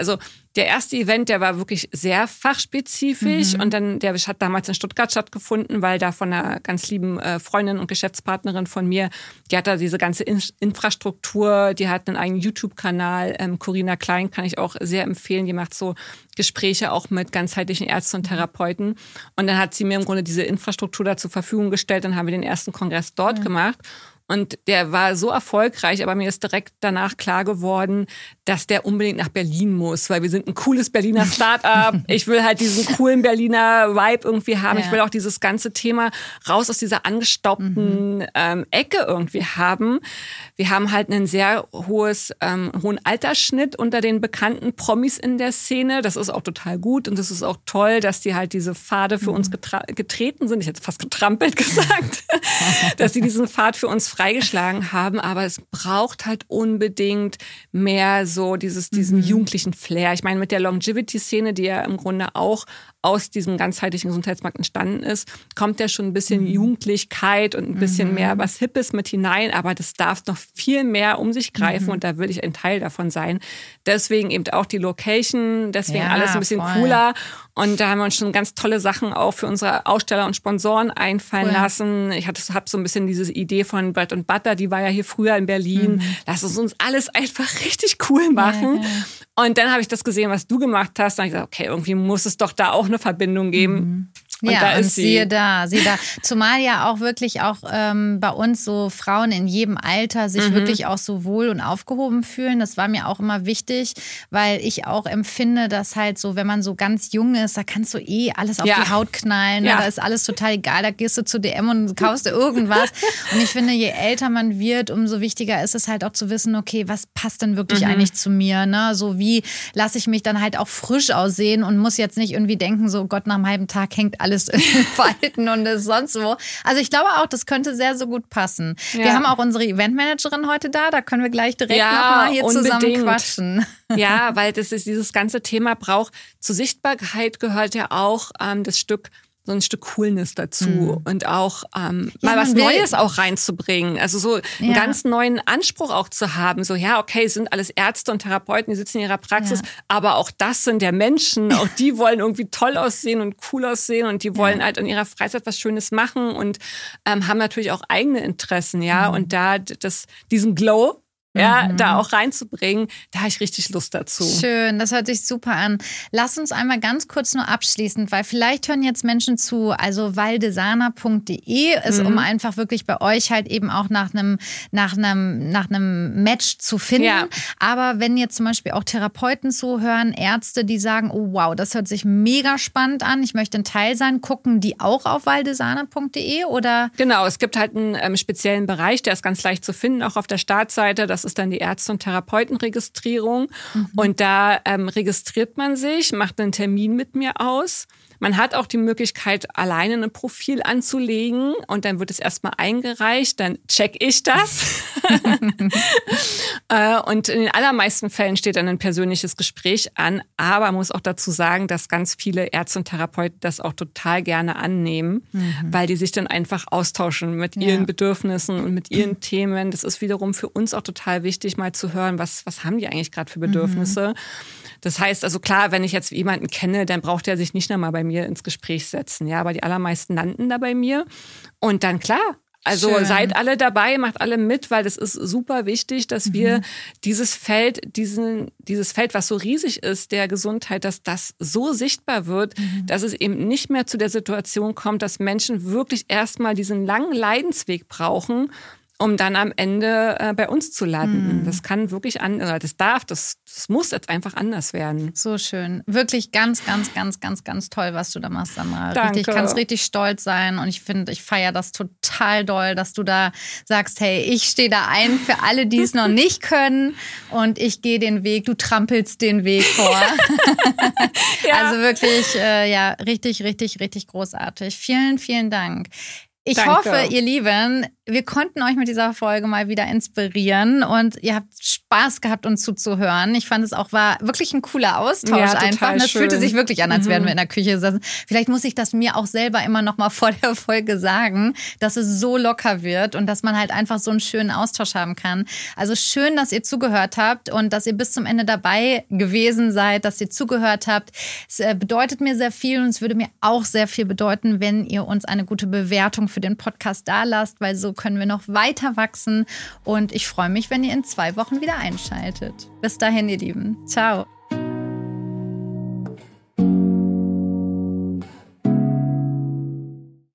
der erste Event, der war wirklich sehr fachspezifisch mhm. und dann, der hat damals in Stuttgart stattgefunden, weil da von einer ganz lieben äh, Freundin und Geschäftspartnerin von mir, die hat da diese ganze In- Infrastruktur, die hat einen eigenen YouTube-Kanal, ähm, Corinna Klein kann ich auch sehr empfehlen, die macht so Gespräche auch mit ganzheitlichen Ärzten und Therapeuten und dann hat sie mir im Grunde diese Infrastruktur da zur Verfügung gestellt, dann haben wir den ersten Kongress dort mhm. gemacht. Und der war so erfolgreich, aber mir ist direkt danach klar geworden, dass der unbedingt nach Berlin muss, weil wir sind ein cooles Berliner Start-up. Ich will halt diesen coolen Berliner Vibe irgendwie haben. Ja. Ich will auch dieses ganze Thema raus aus dieser angestaubten mhm. ähm, Ecke irgendwie haben. Wir haben halt einen sehr hohes, ähm, hohen Altersschnitt unter den bekannten Promis in der Szene. Das ist auch total gut und das ist auch toll, dass die halt diese Pfade für mhm. uns getra- getreten sind. Ich hätte fast getrampelt gesagt, dass die diesen Pfad für uns freigeschlagen haben, aber es braucht halt unbedingt mehr so dieses, diesen mhm. jugendlichen Flair. Ich meine, mit der Longevity-Szene, die ja im Grunde auch aus diesem ganzheitlichen Gesundheitsmarkt entstanden ist, kommt ja schon ein bisschen mhm. Jugendlichkeit und ein bisschen mhm. mehr was Hippes mit hinein, aber das darf noch viel mehr um sich greifen mhm. und da will ich ein Teil davon sein. Deswegen eben auch die Location, deswegen ja, alles ein bisschen voll. Cooler und da haben wir uns schon ganz tolle Sachen auch für unsere Aussteller und Sponsoren einfallen cool. lassen. Ich hatte, habe so ein bisschen diese Idee von Bread and Butter, die war ja hier früher in Berlin. Mhm. Lass uns uns alles einfach richtig cool machen. Ja, ja. Und dann habe ich das gesehen, was du gemacht hast. Dann habe ich gesagt, okay, irgendwie muss es doch da auch eine Verbindung geben. Mhm. Und ja, da und ist sie. siehe da, siehe da. Zumal ja auch wirklich auch ähm, bei uns so Frauen in jedem Alter sich mhm. wirklich auch so wohl und aufgehoben fühlen. Das war mir auch immer wichtig, weil ich auch empfinde, dass halt so, wenn man so ganz jung ist, da kannst du eh alles auf ja. die Haut knallen. Ja. Da ist alles total egal. Da gehst du zu D M und kaufst dir irgendwas. Und ich finde, je älter man wird, umso wichtiger ist es halt auch zu wissen, okay, was passt denn wirklich mhm. eigentlich zu mir? Ne? So wie lasse ich mich dann halt auch frisch aussehen und muss jetzt nicht irgendwie denken, so Gott, nach einem halben Tag hängt alles alles in Falten und ist sonst wo. Also ich glaube auch, das könnte sehr, sehr gut passen. Ja. Wir haben auch unsere Eventmanagerin heute da, da können wir gleich direkt ja, nochmal hier unbedingt. zusammen quatschen. Ja, weil das ist dieses ganze Thema braucht, zur Sichtbarkeit gehört ja auch ähm, das Stück so ein Stück Coolness dazu mhm. und auch ähm, ja, mal was Neues auch reinzubringen. Also so einen ja. ganz neuen Anspruch auch zu haben. So, ja, okay, es sind alles Ärzte und Therapeuten, die sitzen in ihrer Praxis, ja. aber auch das sind ja Menschen. Auch die wollen irgendwie toll aussehen und cool aussehen und die wollen ja. halt in ihrer Freizeit was Schönes machen und ähm, haben natürlich auch eigene Interessen, ja. Mhm. Und da das, diesen Glow, ja, mhm. da auch reinzubringen, da habe ich richtig Lust dazu. Schön, das hört sich super an. Lass uns einmal ganz kurz nur abschließend, weil vielleicht hören jetzt Menschen zu, also valdesana punkt de ist, mhm. um einfach wirklich bei euch halt eben auch nach einem, nach einem, nach einem Match zu finden. Ja. Aber wenn jetzt zum Beispiel auch Therapeuten zuhören, Ärzte, die sagen, oh wow, das hört sich mega spannend an, ich möchte ein Teil sein, gucken die auch auf valdesana punkt de oder? Genau, es gibt halt einen ähm, speziellen Bereich, der ist ganz leicht zu finden, auch auf der Startseite. Das ist dann die Ärzte- und Therapeutenregistrierung. Mhm. Und da ähm, registriert man sich, macht einen Termin mit mir aus. Man hat auch die Möglichkeit, alleine ein Profil anzulegen und dann wird es erstmal eingereicht, dann check ich das. Und in den allermeisten Fällen steht dann ein persönliches Gespräch an, aber man muss auch dazu sagen, dass ganz viele Ärzte und Therapeuten das auch total gerne annehmen, mhm. weil die sich dann einfach austauschen mit ihren ja. Bedürfnissen und mit ihren Themen. Das ist wiederum für uns auch total wichtig, mal zu hören, was, was haben die eigentlich gerade für Bedürfnisse. Mhm. Das heißt also klar, wenn ich jetzt jemanden kenne, dann braucht er sich nicht nochmal bei mir ins Gespräch setzen. Ja, aber die allermeisten landen da bei mir. Und dann klar, also Schön. Seid alle dabei, macht alle mit, weil das ist super wichtig, dass mhm. wir dieses Feld, diesen, dieses Feld, was so riesig ist, der Gesundheit, dass das so sichtbar wird, mhm. dass es eben nicht mehr zu der Situation kommt, dass Menschen wirklich erstmal diesen langen Leidensweg brauchen, um dann am Ende äh, bei uns zu landen. Mm. Das kann wirklich anders, das darf, das, das muss jetzt einfach anders werden. So schön. Wirklich ganz, ganz, ganz, ganz, ganz toll, was du da machst, Sandra. Danke. Richtig, kannst richtig stolz sein und ich finde, ich feiere das total doll, dass du da sagst, hey, ich stehe da ein für alle, die es noch nicht können und ich gehe den Weg, du trampelst den Weg vor. Ja. Also wirklich, äh, ja, richtig, richtig, richtig großartig. Vielen, vielen Dank. Ich Danke. hoffe, ihr Lieben, wir konnten euch mit dieser Folge mal wieder inspirieren und ihr habt Spaß gehabt, uns zuzuhören. Ich fand es auch, war wirklich ein cooler Austausch ja, einfach. Und es schön. fühlte sich wirklich an, als mhm. wären wir in der Küche sitzen. Vielleicht muss ich das mir auch selber immer noch mal vor der Folge sagen, dass es so locker wird und dass man halt einfach so einen schönen Austausch haben kann. Also schön, dass ihr zugehört habt und dass ihr bis zum Ende dabei gewesen seid, dass ihr zugehört habt. Es bedeutet mir sehr viel und es würde mir auch sehr viel bedeuten, wenn ihr uns eine gute Bewertung für den Podcast da lasst, weil so können wir noch weiter wachsen. Und ich freue mich, wenn ihr in zwei Wochen wieder einschaltet. Bis dahin, ihr Lieben. Ciao.